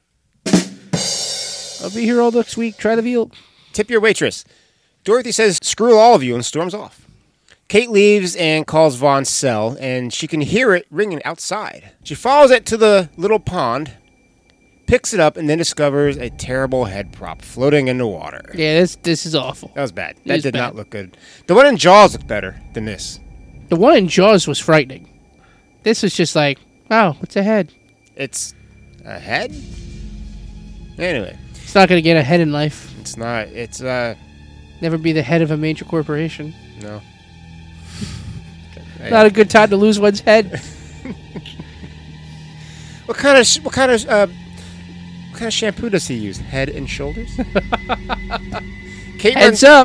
I'll be here all next week. Try the veal. Tip your waitress. Dorothy says, screw all of you, and storms off. Kate leaves and calls Vaughn's cell, and she can hear it ringing outside. She follows it to the little pond, picks it up, and then discovers a terrible head prop floating in the water. Yeah, this this is awful. That was bad. It That is did bad. not look good. The one in Jaws looked better than this. The one in Jaws was frightening. This was just like, wow, what's a head? It's a head? Anyway, It's not going to get ahead in life. it's not. It's, uh, Never be the head of a major corporation. no. Not a good time to lose one's head. What kind of, sh- what kind of, uh, what kind of shampoo does he use? Head and Shoulders? Kate Heads runs, up.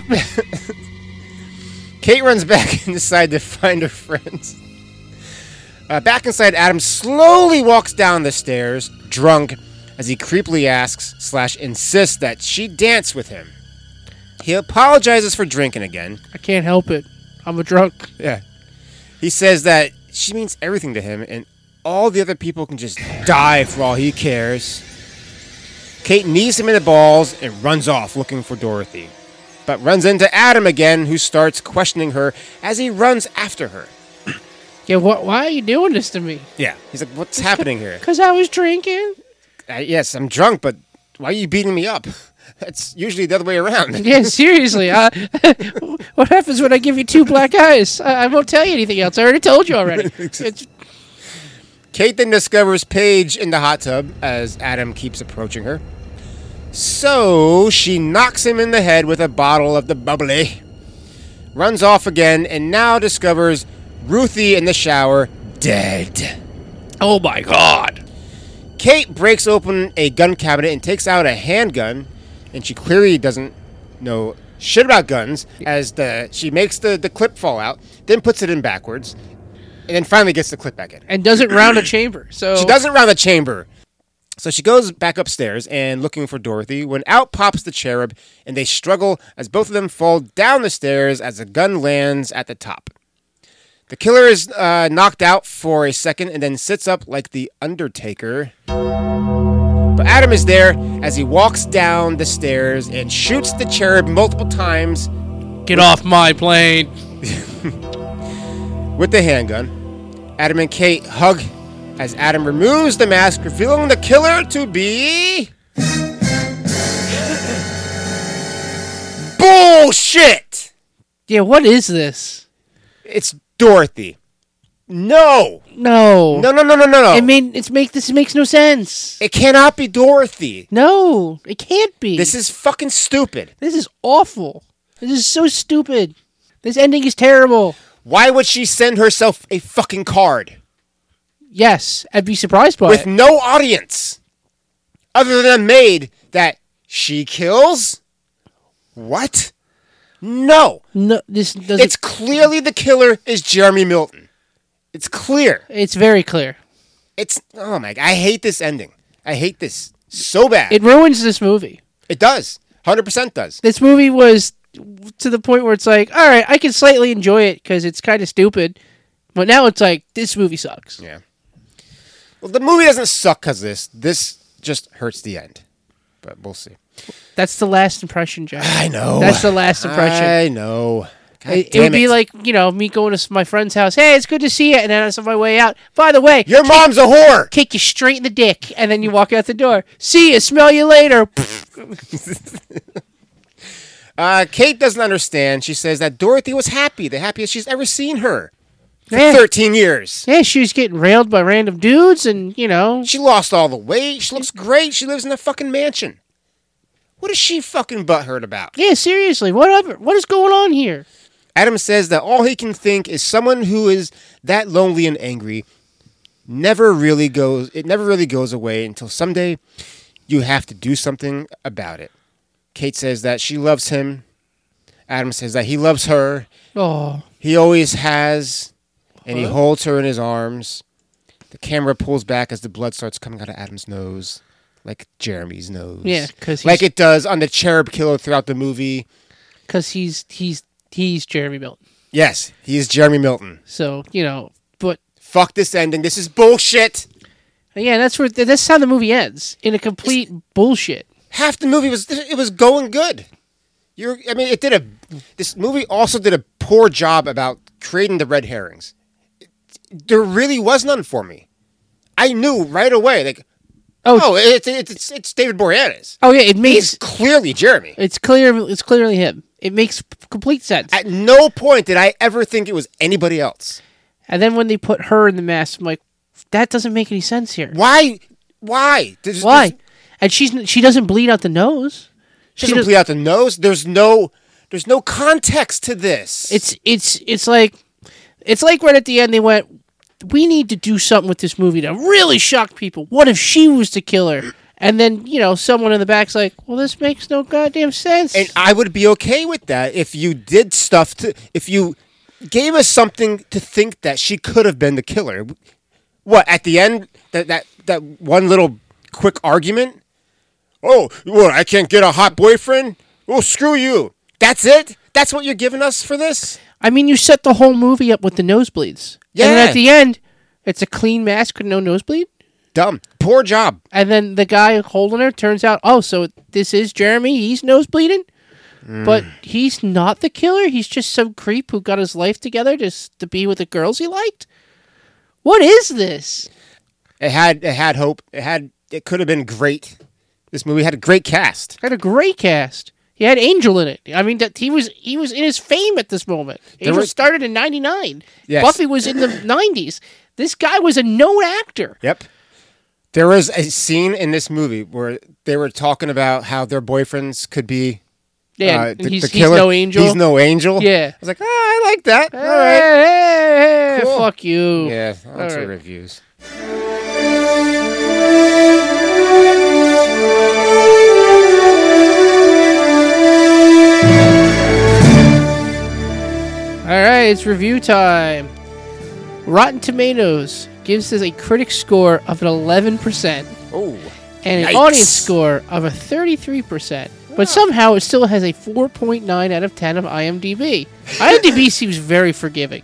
Kate runs back inside to find her friends. Uh, back inside, Adam slowly walks down the stairs, drunk, as he creepily asks slash insists that she dance with him. He apologizes for drinking again. I can't help it. I'm a drunk. Yeah. He says that she means everything to him, and all the other people can just die for all he cares. Kate knees him in the balls and runs off looking for Dorothy, but runs into Adam again, who starts questioning her as he runs after her. Yeah, what? Why are you doing this to me? Yeah. He's like, what's happening here? Because I was drinking. Uh, yes, I'm drunk, but why are you beating me up? That's usually the other way around. Yeah, seriously. Uh, what happens when I give you two black eyes? I, I won't tell you anything else. I already told you already. It's, Kate then discovers Paige in the hot tub as Adam keeps approaching her. So she knocks him in the head with a bottle of the bubbly, runs off again, and now discovers Ruthie in the shower, dead. oh my God. Kate breaks open a gun cabinet and takes out a handgun, and she clearly doesn't know shit about guns, as the she makes the, the clip fall out, then puts it in backwards, and then finally gets the clip back in. And doesn't round a chamber. So She doesn't round the chamber. So she goes back upstairs and looking for Dorothy when out pops the cherub, and they struggle as both of them fall down the stairs as a gun lands at the top. The killer is uh, knocked out for a second and then sits up like the Undertaker. But Adam is there as he walks down the stairs and shoots the cherub multiple times. Get off my plane. With the handgun. Adam and Kate hug as Adam removes the mask, revealing the killer to be... Bullshit! Yeah, what is this? It's Dorothy. No! No. No, no, no, no, no, no. It made it's make this makes no sense. It cannot be Dorothy. No, it can't be. This is fucking stupid. This is awful. This is so stupid. This ending is terrible. Why would she send herself a fucking card? Yes, I'd be surprised by With it. no audience. Other than a maid that she kills? What? No. No, this doesn't. It's clearly the killer is Jeremy Milton. It's clear. It's very clear. It's oh my god, I hate this ending. I hate this so bad. It ruins this movie. It does. one hundred percent does. This movie was to the point where it's like, all right, I can slightly enjoy it because it's kind of stupid. But now it's like, this movie sucks. Yeah. Well, the movie doesn't suck because this. This just hurts the end. But we'll see. That's the last impression, Jack. I know. That's the last impression. I know. God It, it damn would be it. like, you know, me going to my friend's house. Hey, it's good to see you. And then on my way out, by the way, Your mom's a whore. kick you straight in the dick. And then you walk out the door. See you. Smell you later. Uh, Kate doesn't understand. She says that Dorothy was happy, the happiest she's ever seen her for Yeah. thirteen years. Yeah, she was getting railed by random dudes, and, you know. She lost all the weight. She looks great. She lives in a fucking mansion. What is she fucking butthurt about? Yeah, seriously. Whatever. What is going on here? Adam says that all he can think is someone who is that lonely and angry never really goes, it never really goes away until someday you have to do something about it. Kate says that she loves him. Adam says that he loves her. Oh. He always has, and he What? holds her in his arms. The camera pulls back as the blood starts coming out of Adam's nose, like Jeremy's nose. Yeah, because like it does on the Cherub Killer throughout the movie. Because he's, he's, he's Jeremy Milton. Yes, he is Jeremy Milton. So, you know, but... Fuck this ending. This is bullshit. Yeah, that's where that's how the movie ends. In a complete it's, bullshit. Half the movie was it was going good. You're I mean it did a this movie also did a poor job about creating the red herrings. It, there really was none for me. I knew right away like oh, oh it's, it's it's David Boreanaz. Oh yeah, it makes He's clearly Jeremy. It's clear it's clearly him. It makes complete sense. At no point did I ever think it was anybody else. And then when they put her in the mask, I'm like, that doesn't make any sense here. Why? Why? There's, Why? There's, and she's she doesn't bleed out the nose. She doesn't bleed out the nose. There's no there's no context to this. It's it's it's like it's like right at the end they went, we need to do something with this movie to really shock people. What if she was the killer? And then, you know, someone in the back's like, well, this makes no goddamn sense. And I would be okay with that if you did stuff to if you gave us something to think that she could have been the killer. What, at the end, that that, that one little quick argument? Oh, what, I can't get a hot boyfriend? Oh, screw you. That's it? That's what you're giving us for this? I mean, you set the whole movie up with the nosebleeds. Yeah. And then at the end, it's a clean mask with no nosebleed? Dumb. Poor job. And then the guy holding her turns out, oh, so this is Jeremy. He's nosebleeding? Mm. But he's not the killer. He's just some creep who got his life together just to be with the girls he liked. What is this? It had it had hope. It had it could have been great. This movie had a great cast. It had a great cast. He had Angel in it. I mean, that he was he was in his fame at this moment. There Angel was- started in ninety-nine. Yes. Buffy was in the nineties. This guy was a known actor. Yep. There was a scene in this movie where they were talking about how their boyfriends could be. Yeah, uh, and the, he's, the he's killer. no angel. He's no angel. Yeah. I was like, oh, I like that. Hey, All right. hey, hey, Cool. fuck you. Yeah, on All to right. reviews. All right, it's review time. Rotten Tomatoes gives us a critic score of an eleven percent. Oh. And an Yikes. audience score of a thirty-three percent. But somehow it still has a four point nine out of ten of IMDb. IMDb seems very forgiving.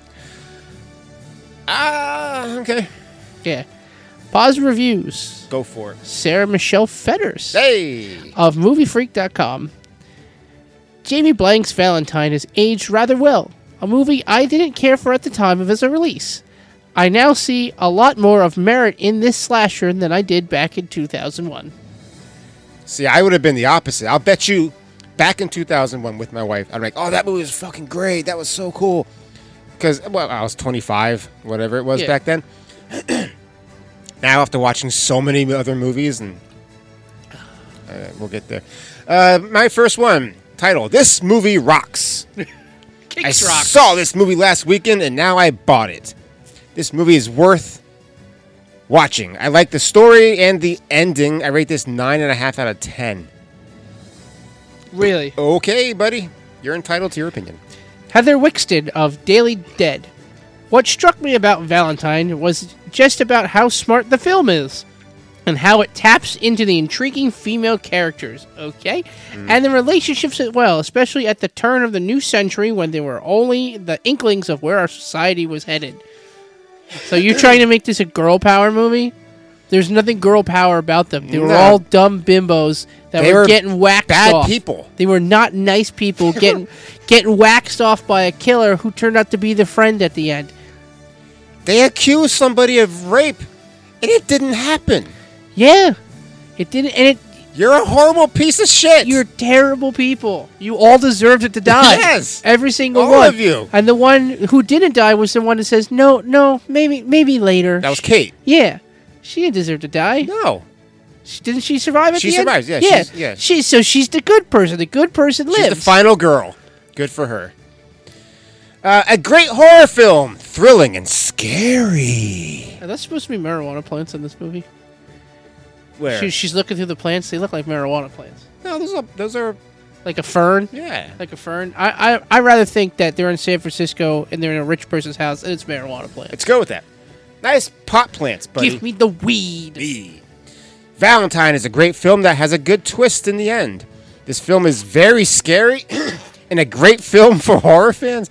Ah, uh, okay. Yeah. Positive reviews. Go for it. Sarah Michelle Fetters Hey. of movie freak dot com. Jamie Blank's Valentine has aged rather well. A movie I didn't care for at the time of its release. I now see a lot more of merit in this slasher than I did back in two thousand one. See, I would have been the opposite. I'll bet you back in two thousand one with my wife, I'm like, oh, that movie was fucking great. That was so cool. Because, well, I was twenty-five, whatever it was Yeah. back then. Now, after watching so many other movies, and uh, we'll get there. Uh, my first one, title, This Movie Rocks. I Kicks rocks. saw this movie last weekend, and now I bought it. This movie is worth watching. I like the story and the ending. I rate this nine and a half out of ten. Really? Okay, buddy. You're entitled to your opinion. Heather Wixton of Daily Dead. What struck me about Valentine was just about how smart the film is and how it taps into the intriguing female characters, okay? Mm. And the relationships as well, especially at the turn of the new century when there were only the inklings of where our society was headed. So you're trying to make this a girl power movie? There's nothing girl power about them. They were No. all dumb bimbos that They were, were getting waxed bad off. people. They were not nice people getting getting waxed off by a killer who turned out to be the friend at the end. They accused somebody of rape, and it didn't happen. Yeah, it didn't. And it. You're a horrible piece of shit. You're terrible people. You all deserved it to die. Yes, every single all one of you. And the one who didn't die was the one that says, "No, no, maybe, maybe later." That was Kate. Yeah, she didn't deserve to die. No, she, didn't she survive at She the end? survives, yeah, yeah. she's- yeah. She so she's the good person. The good person lives. She's the final girl. Good for her. Uh, a great horror film, thrilling and scary. Are that supposed to be marijuana plants in this movie? Where? She, she's looking through the plants. They look like marijuana plants. No, those are those are like a fern. Yeah, like a fern. I I I rather think that they're in San Francisco and they're in a rich person's house and it's marijuana plants. Let's go with that. Nice pot plants, buddy. Give me the weed. weed. Valentine is a great film that has a good twist in the end. This film is very scary and a great film for horror fans.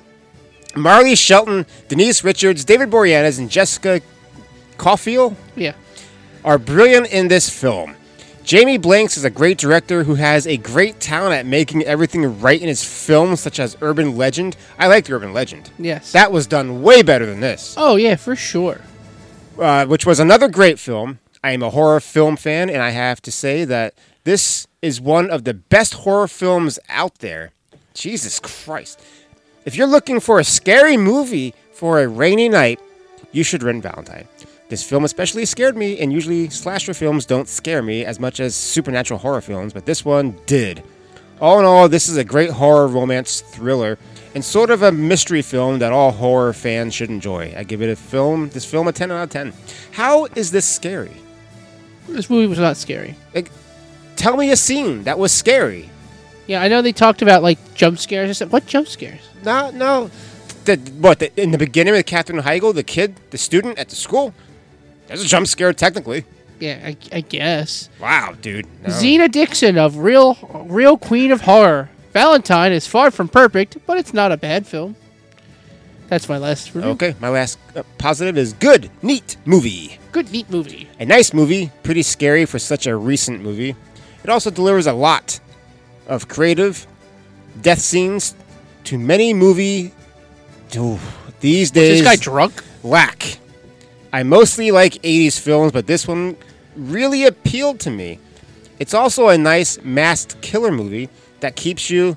Marley Shelton, Denise Richards, David Boreanaz, and Jessica Caulfield Yeah. are brilliant in this film. Jamie Blanks is a great director who has a great talent at making everything right in his films, such as Urban Legend. I liked Urban Legend. Yes. That was done way better than this. Oh yeah, for sure. Uh, which was another great film. I am a horror film fan, and I have to say that this is one of the best horror films out there. Jesus Christ. If you're looking for a scary movie for a rainy night, you should rent Valentine. This film especially scared me, and usually slasher films don't scare me as much as supernatural horror films, but this one did. All in all, this is a great horror romance thriller and sort of a mystery film that all horror fans should enjoy. I give it a film, this film a ten out of ten. How is this scary? This movie was not scary. Like, tell me a scene that was scary. Yeah, I know they talked about like jump scares. I said, what jump scares? No, no. The, what, the, in the beginning with Katherine Heigl, the kid, the student at the school? There's a jump scare, technically. Yeah, I, I guess. Wow, dude. No. Zena Dixon of Real Real Queen of Horror. Valentine is far from perfect, but it's not a bad film. That's my last review. Okay, my last uh, positive is good, neat movie. Good, neat movie. A nice movie, pretty scary for such a recent movie. It also delivers a lot of creative death scenes to many movie ooh, these days. Was this guy drunk? Lack. I mostly like eighties films, but this one really appealed to me. It's also a nice masked killer movie that keeps you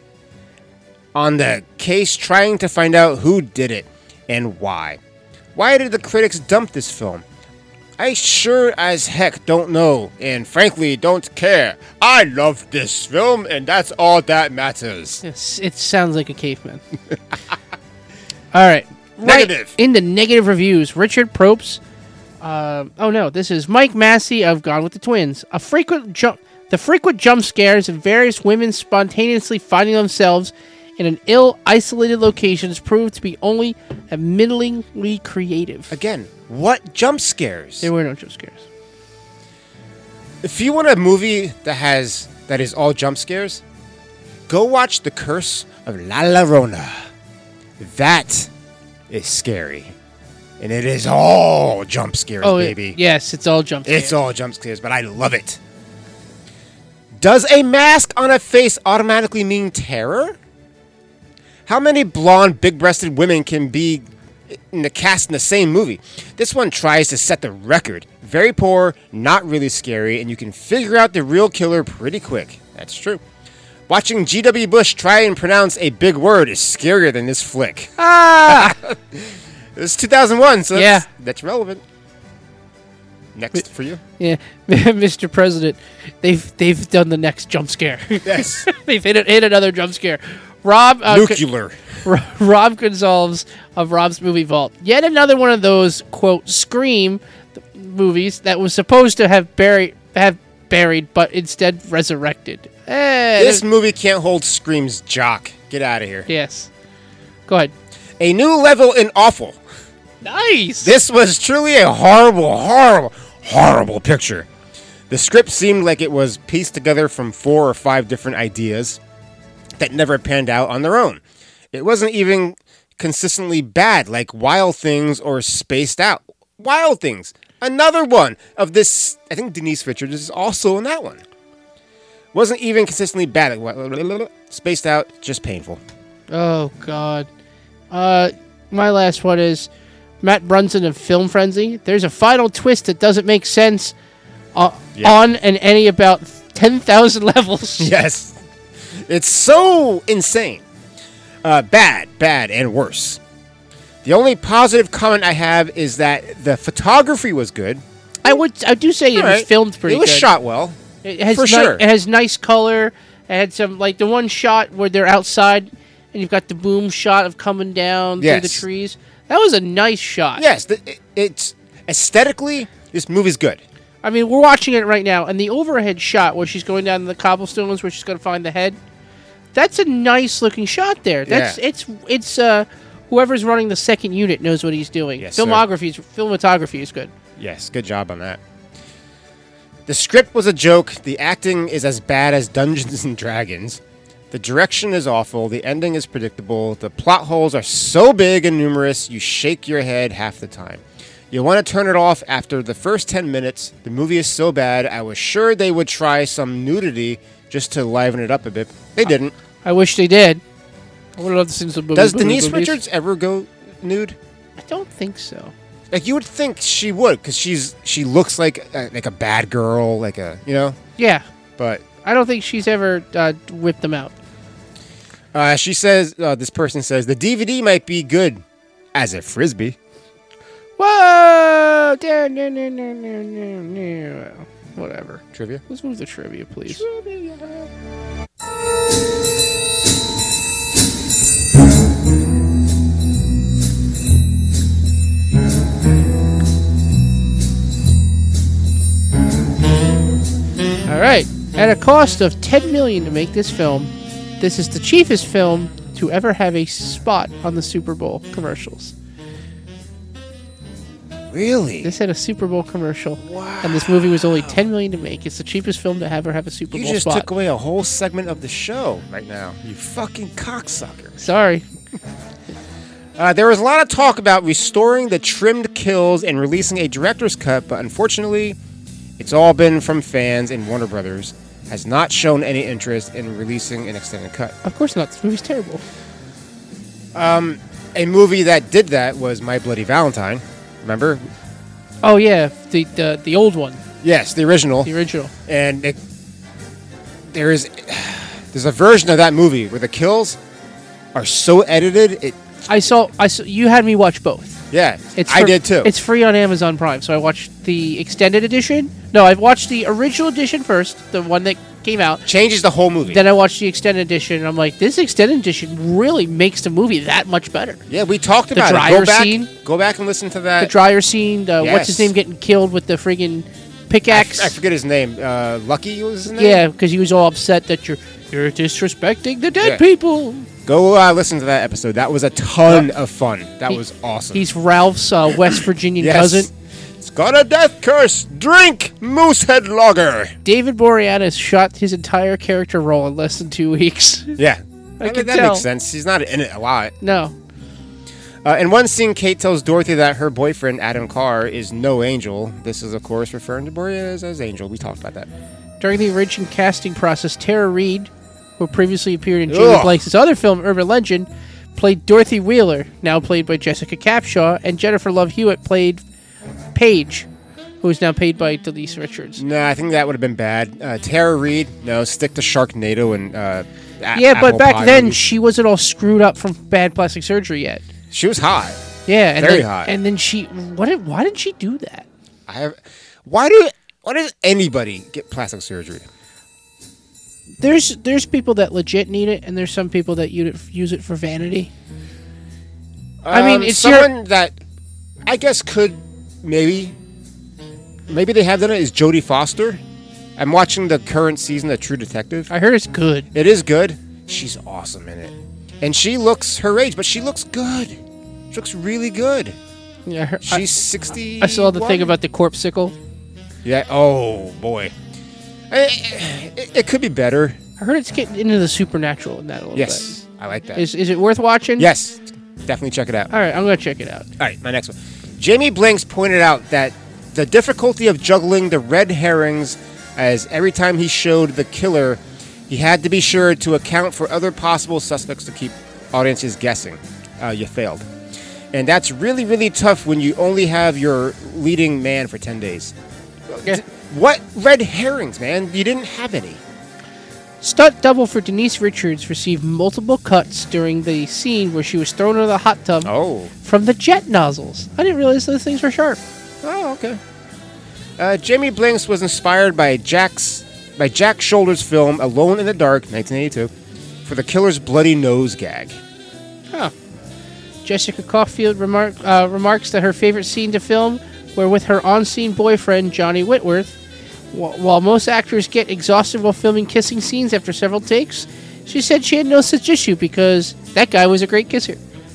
on the case trying to find out who did it and why. Why did the critics dump this film? I sure as heck don't know, and frankly don't care. I love this film, and that's all that matters. Yes, it sounds like a caveman. All right. Negative. Right in the negative reviews, Richard Propes. Uh, oh no, this is Mike Massey of Gone with the Twins. A frequent jump, the frequent jump scares and various women spontaneously finding themselves in an ill, isolated locations proved to be only middlingly creative. Again, what jump scares? There were no jump scares. If you want a movie that has that is all jump scares, go watch The Curse of La Llorona. That is scary. And it is all jump scares, Oh, baby. it- yes, it's all jump scares. It's all jump scares, but I love it. Does a mask on a face automatically mean terror? How many blonde, big-breasted women can be in the cast in the same movie? This one tries to set the record. Very poor, not really scary, and you can figure out the real killer pretty quick. That's true. Watching G W. Bush try and pronounce a big word is scarier than this flick. Ah! It's two thousand one, so Yeah. that's, that's relevant. Next for you. Yeah, Mister President, they've they've done the next jump scare. Yes. They've hit, hit another jump scare. Rob uh, Nuclear. G- Rob Gonzalez of Rob's Movie Vault. Yet another one of those quote Scream movies that was supposed to have buried have buried, but instead resurrected. Eh, This movie can't hold Scream's jock. Get out of here. Yes. Go ahead. A new level in Awful. Nice. This was truly a horrible, horrible, horrible picture. The script seemed like it was pieced together from four or five different ideas that never panned out on their own. It wasn't even consistently bad like Wild Things or Spaced Out. Wild Things. Another one of this. I think Denise Richards is also in that one. Wasn't even consistently bad. Like, Spaced Out, just painful. Oh, God. Uh, my last one is Matt Brunson of Film Frenzy. There's a final twist that doesn't make sense uh, Yeah. on and any about ten thousand levels. Yes. It's so insane. Uh, bad, bad, and worse. The only positive comment I have is that the photography was good. I would, I do say it All was right. filmed pretty It was good. shot well. It has For ni- sure. It has nice color. It had some, like the one shot where they're outside and you've got the boom shot of coming down through the Yes. trees. That was a nice shot. Yes, the, it, it's aesthetically, this movie's good. I mean, we're watching it right now, and the overhead shot where she's going down the cobblestones where she's going to find the head, that's a nice looking shot there. That's Yeah. it's it's uh whoever's running the second unit knows what he's doing. Yes, sir. Filmography is cinematography is good. Yes, good job on that. The script was a joke. The acting is as bad as Dungeons and Dragons. The direction is awful. The ending is predictable. The plot holes are so big and numerous, you shake your head half the time. You want to turn it off after the first ten minutes. The movie is so bad, I was sure they would try some nudity just to liven it up a bit. They didn't. I wish they did. I would love to see some. Does booby- Denise boobies. Richards ever go nude? I don't think so. Like, you would think she would, because she's she looks like a, like a bad girl, like a, you know? Yeah, But I don't think she's ever uh, whipped them out. uh, she says, uh, this person says, the D V D might be good as a Frisbee. Whoa! No, no, no, no, no, no, no. Whatever. Trivia? Let's move to trivia, please. All right. At a cost of ten million dollars to make this film, this is the cheapest film to ever have a spot on the Super Bowl commercials. Really? This had a Super Bowl commercial. Wow. And this movie was only ten million dollars to make. It's the cheapest film to ever have a Super You Bowl just spot. took away a whole segment of the show right now. You fucking cocksucker. Sorry. Uh, there was a lot of talk about restoring the trimmed kills and releasing a director's cut, but unfortunately, it's all been from fans, and Warner Brothers has not shown any interest in releasing an extended cut. Of course not. This movie's terrible. Um, a movie that did that was My Bloody Valentine. Remember? Oh yeah, the the the old one. Yes, the original. The original. And it, there is there's a version of that movie where the kills are so edited. It I saw. I saw, you had me watch both. yeah, It's I for- did too. It's free on Amazon Prime, so I watched the extended edition. No, I've watched the original edition first, the one that came out. Changes the whole movie. Then I watched the extended edition, and I'm like, this extended edition really makes the movie that much better. Yeah, we talked The about dryer it. Go back, scene. Go back and listen to that. The dryer scene, the, what's his Yes. name getting killed with the friggin' I, pickaxe. f- I forget his name. Uh, Lucky was his name? Yeah, because he was all upset that you're you're disrespecting the dead Yeah. people. Go uh, listen to that episode. That was a ton of fun. That He- was awesome. He's Ralph's uh, West Virginian yes. cousin. It's got a death curse. Drink Moosehead Lager. David Boreanaz shot his entire character role in less than two weeks. Yeah. I that can that tell. makes sense. He's not in it a lot. No. Uh, in one scene, Kate tells Dorothy that her boyfriend, Adam Carr, is no angel. This is, of course, referring to Boreanaz as Angel. We talked about that. During the original casting process, Tara Reid, who previously appeared in Jamie Ugh. Blank's other film, Urban Legend, played Dorothy Wheeler, now played by Jessica Capshaw, and Jennifer Love Hewitt played Paige, who is now played by Denise Richards. No, I think that would have been bad. Uh, Tara Reid, no, stick to Sharknado and uh, a- yeah, but Apple back Pie then movies. she wasn't all screwed up from bad plastic surgery yet. She was hot. Yeah, and Very then, hot. And then she, what? Did, why did she do that? I have. Why do? Why does anybody get plastic surgery? There's there's people that legit need it, and there's some people that use it, use it for vanity. I mean, Um, it's someone your, that I guess could maybe maybe they have done it is Jodie Foster. I'm watching the current season of True Detective. I heard it's good. It is good. She's awesome in it. And she looks her age, but she looks good. She looks really good. Yeah, her, She's I, sixty. I saw the thing about the corpsicle. Yeah. Oh boy. It, it, it could be better. I heard it's getting into the supernatural in that a little Yes, bit. I like that. Is is it worth watching? Yes, definitely check it out. All right, I'm gonna check it out. All right, my next one. Jamie Blanks pointed out that the difficulty of juggling the red herrings, as every time he showed the killer, he had to be sure to account for other possible suspects to keep audiences guessing. Uh, you failed. And that's really, really tough when you only have your leading man for ten days. Yeah. What red herrings, man? You didn't have any. Stunt double for Denise Richards received multiple cuts during the scene where she was thrown into the hot tub oh. from the jet nozzles. I didn't realize those things were sharp. Oh, okay. Uh, Jamie Blanks was inspired by Jack's by Jack Shoulder's film Alone in the Dark, nineteen eighty-two, for the killer's bloody nose gag. Huh. Jessica Caulfield remark, uh, remarks that her favorite scene to film were with her on-scene boyfriend, Johnny Whitworth. Wh- while most actors get exhausted while filming kissing scenes after several takes, she said she had no such issue because that guy was a great kisser.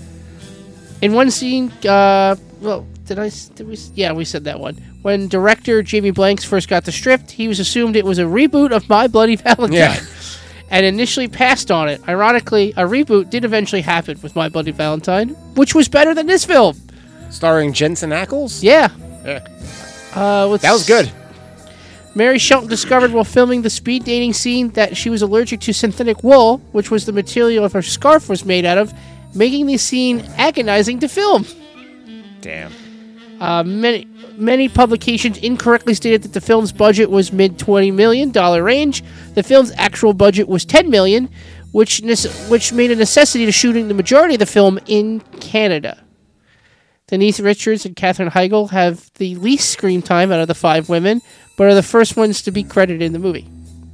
In one scene, uh, well, did I, did we, yeah, we said that one. When director Jamie Blanks first got the script, he was assumed it was a reboot of My Bloody Valentine. Yeah. And initially passed on it. Ironically, a reboot did eventually happen with My Bloody Valentine, which was better than this film. Starring Jensen Ackles? Yeah. Yeah. Uh, what's- That was good. Mary Shelton discovered while filming the speed dating scene that she was allergic to synthetic wool, which was the material her scarf was made out of, making the scene agonizing to film. Damn. Uh, many many publications incorrectly stated that the film's budget was mid twenty million dollars range. The film's actual budget was ten million dollars, which nece- which made a necessity to shooting the majority of the film in Canada. Denise Richards and Katherine Heigl have the least screen time out of the five women, but are the first ones to be credited in the movie.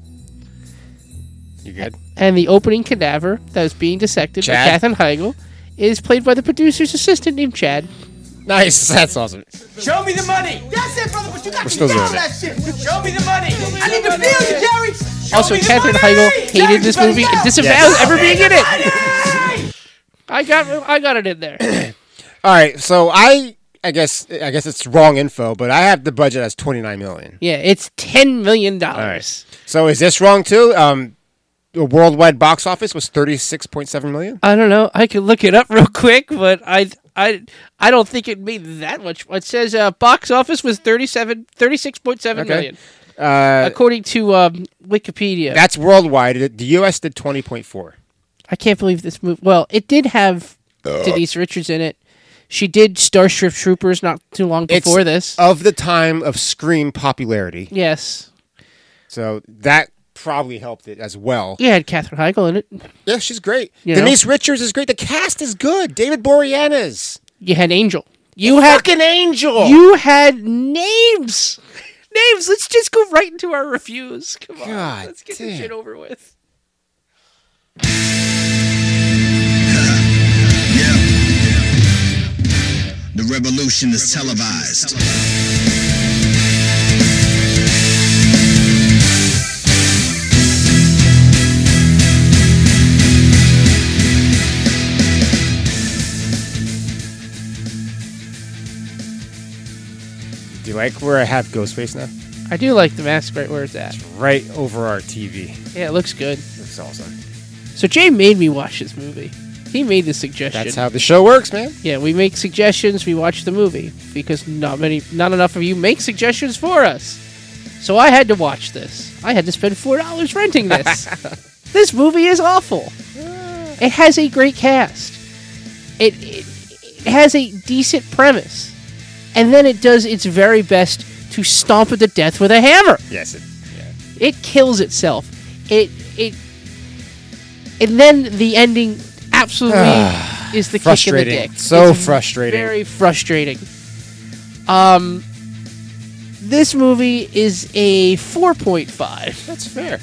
You good? And the opening cadaver that is being dissected Chad? by Katherine Heigl is played by the producer's assistant named Chad. Nice. That's awesome. Show me the money. That's it, brother, but you got We're to still yell doing that shit. Show me the money. I need to feel you, Jerry. Show Also, me the Katherine money. Heigl hated Jerry, this you better movie and yell. disavows Yes. ever being in it. I got I got it in there. All right, so I I guess I guess it's wrong info, but I have the budget as twenty-nine million. Yeah, it's ten million dollars. All right. So is this wrong too? Um the worldwide box office was thirty-six point seven million. I don't know. I could look it up real quick, but I I I don't think it made that much. It says uh, box office was thirty-seven, thirty-six point seven Okay. million. Uh, according to um, Wikipedia. That's worldwide. The U S did twenty point four. I can't believe this movie. Well, it did have Denise Richards in it. She did Starship Troopers not too long before it's this. Of the time of Scream popularity. Yes. So that probably helped it as well. Yeah, it had Katherine Heigl in it. Yeah, she's great. You Denise know? Richards is great. The cast is good. David Boreanaz. You had Angel. You The had fucking Angel. You had names. Names. Let's just go right into our reviews. Come on. God Let's get damn. this shit over with. The revolution is televised. Do you like where I have Ghostface now? I do like the mask right where it's at. Right over our T V. Yeah, it looks good. Looks awesome. So Jay made me watch this movie. He made the suggestion. That's how the show works, man. Yeah, we make suggestions, we watch the movie because not many, not enough of you make suggestions for us. So I had to watch this. I had to spend four dollars renting this. This movie is awful. It has a great cast. It, it it has a decent premise, and then it does its very best to stomp it to death with a hammer. Yes, it. It kills itself. It it, and then the ending absolutely is the kick in the Frustrating. dick. So It's frustrating. Very frustrating. Um, this movie is a four point five. That's fair.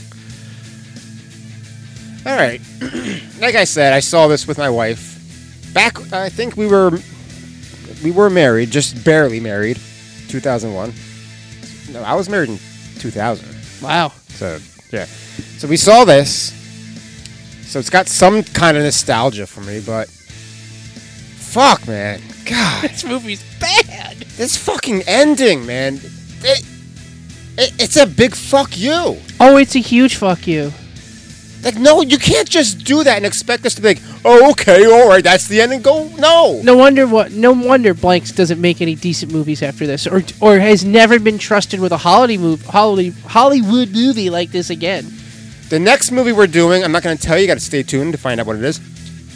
All right. Like I said, I saw this with my wife. Back, I think we were we were married, just barely married, two thousand one. No, I was married in two thousand. Wow. So, yeah. So we saw this. So it's got some kind of nostalgia for me, but fuck, man. God. This movie's bad. This fucking ending, man. It, it, it's a big fuck you. Oh, it's a huge fuck you. Like, no, you can't just do that and expect us to be like, oh, okay, all right, that's the end and go. No. No wonder what. No wonder Blanks doesn't make any decent movies after this, or or has never been trusted with a holiday move, Hollywood Hollywood movie like this again. The next movie we're doing, I'm not going to tell you. You got to stay tuned to find out what it is.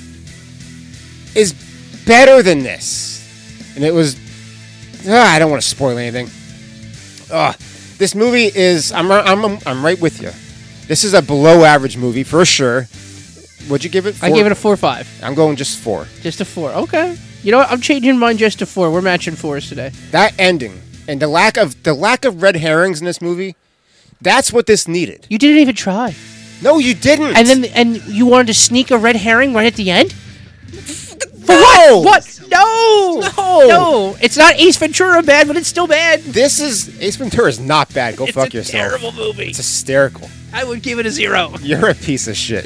Is better than this, and it was. Uh, I don't want to spoil anything. Uh, this movie is. I'm. I'm. I'm right with you. This is a below average movie for sure. What'd you give it? Four? I gave it a four five. I'm going just four. Just a four. Okay. You know what? I'm changing mine just to four. We're matching fours today. That ending and the lack of the lack of red herrings in this movie. That's what this needed. You didn't even try. No, you didn't. And then and you wanted to sneak a red herring right at the end? For no! what? What? No! No! No! It's not Ace Ventura bad, but it's still bad. This is Ace Ventura is not bad. Go it's fuck a yourself. Terrible movie. It's hysterical. I would give it a zero. You're a piece of shit.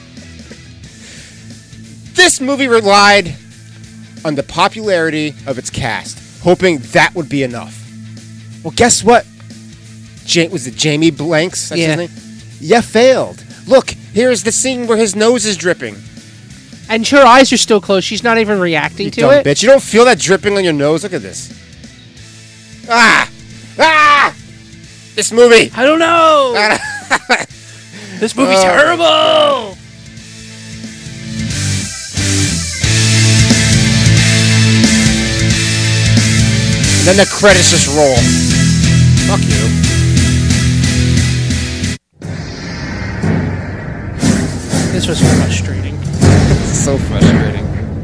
This movie relied on the popularity of its cast, hoping that would be enough. Well, guess what? Ja- was it Jamie Blanks? That's Yeah. his name? You failed. Look, here's the scene where his nose is dripping. And her eyes are still closed. She's not even reacting You to dumb it. bitch. You don't feel that dripping on your nose? Look at this. Ah! Ah! This movie. I don't know. This movie's Oh. terrible. And then the credits just roll. Fuck you. This was frustrating. So frustrating.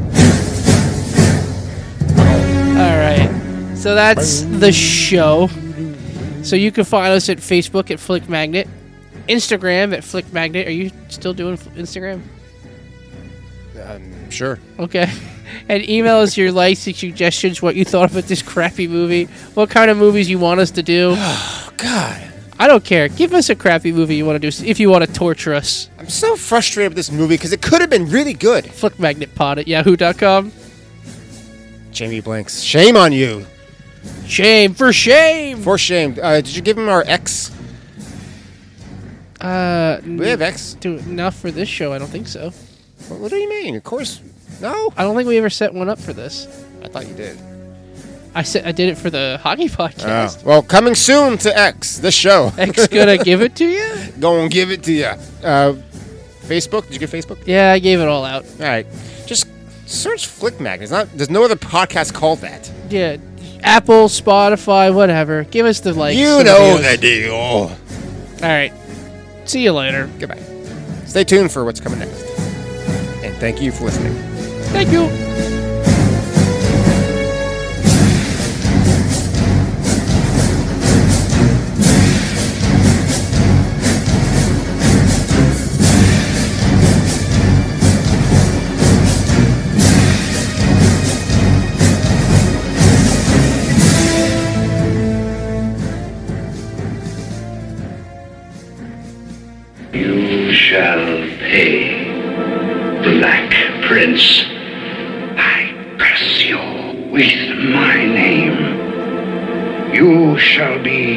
All right. So that's the show. So you can find us at Facebook at Flick Magnet, Instagram at Flick Magnet. Are you still doing f- Instagram? Um, sure. Okay. And email us your likes and suggestions, what you thought about this crappy movie, what kind of movies you want us to do. Oh, God. I don't care. Give us a crappy movie you want to do if you want to torture us. I'm so frustrated with this movie because it could have been really good. Flickmagnetpod at yahoo dot com. Jamie Blanks. Shame on you. Shame. For shame. For shame. Uh, did you give him our X? Uh, We have X. Do enough for this show? I don't think so. What, what do you mean? Of course. No. I don't think we ever set one up for this. I thought you did. I said I did it for the hockey podcast. Oh. Well, coming soon to X, this show. X gonna give it to you? Go and give it to you. Uh, Facebook? Did you get Facebook? Yeah, I gave it all out. All right. Just search Flick Mag. It's not. There's no other podcast called that. Yeah, Apple, Spotify, whatever. Give us the likes. You and know reviews. the deal. All right. See you later. Goodbye. Stay tuned for what's coming next. And thank you for listening. Thank you. You shall pay, Black Prince. I curse you with my name. You shall be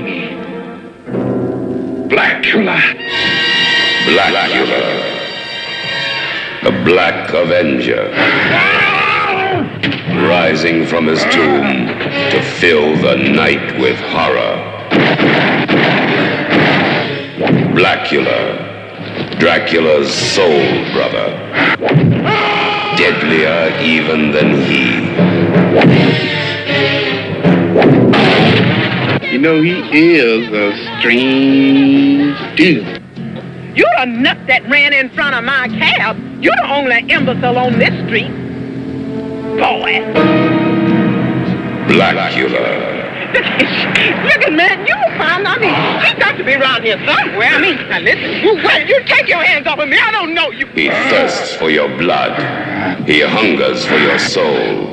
Blackula. Blackula, the Black Avenger, rising from his tomb to fill the night with horror. Blackula, Dracula's soul brother, deadlier even than he. You know, he is a strange dude. You're the nut that ran in front of my cab. You're the only imbecile on this street. Boy. Blackula. Look, look, man, you find, I mean, she's got to be around here somewhere. I mean, now listen, you, well, you take your hands off of me. I don't know you. He thirsts for your blood. He hungers for your soul.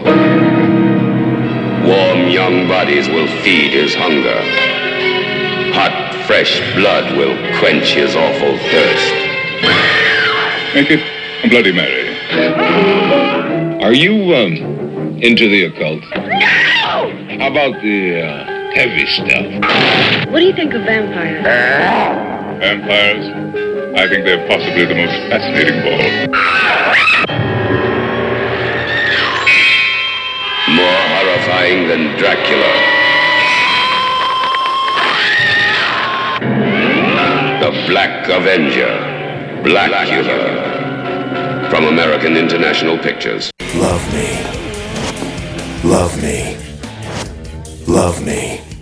Warm young bodies will feed his hunger. Hot, fresh blood will quench his awful thirst. Make it a Bloody Mary. Are you, um, into the occult? No! How about the, uh, heavy stuff? What do you think of vampires? Vampires? I think they're possibly the most fascinating of all. More horrifying than Dracula. The Black Avenger. Blackula. From American International Pictures. Love me. Love me. Love me.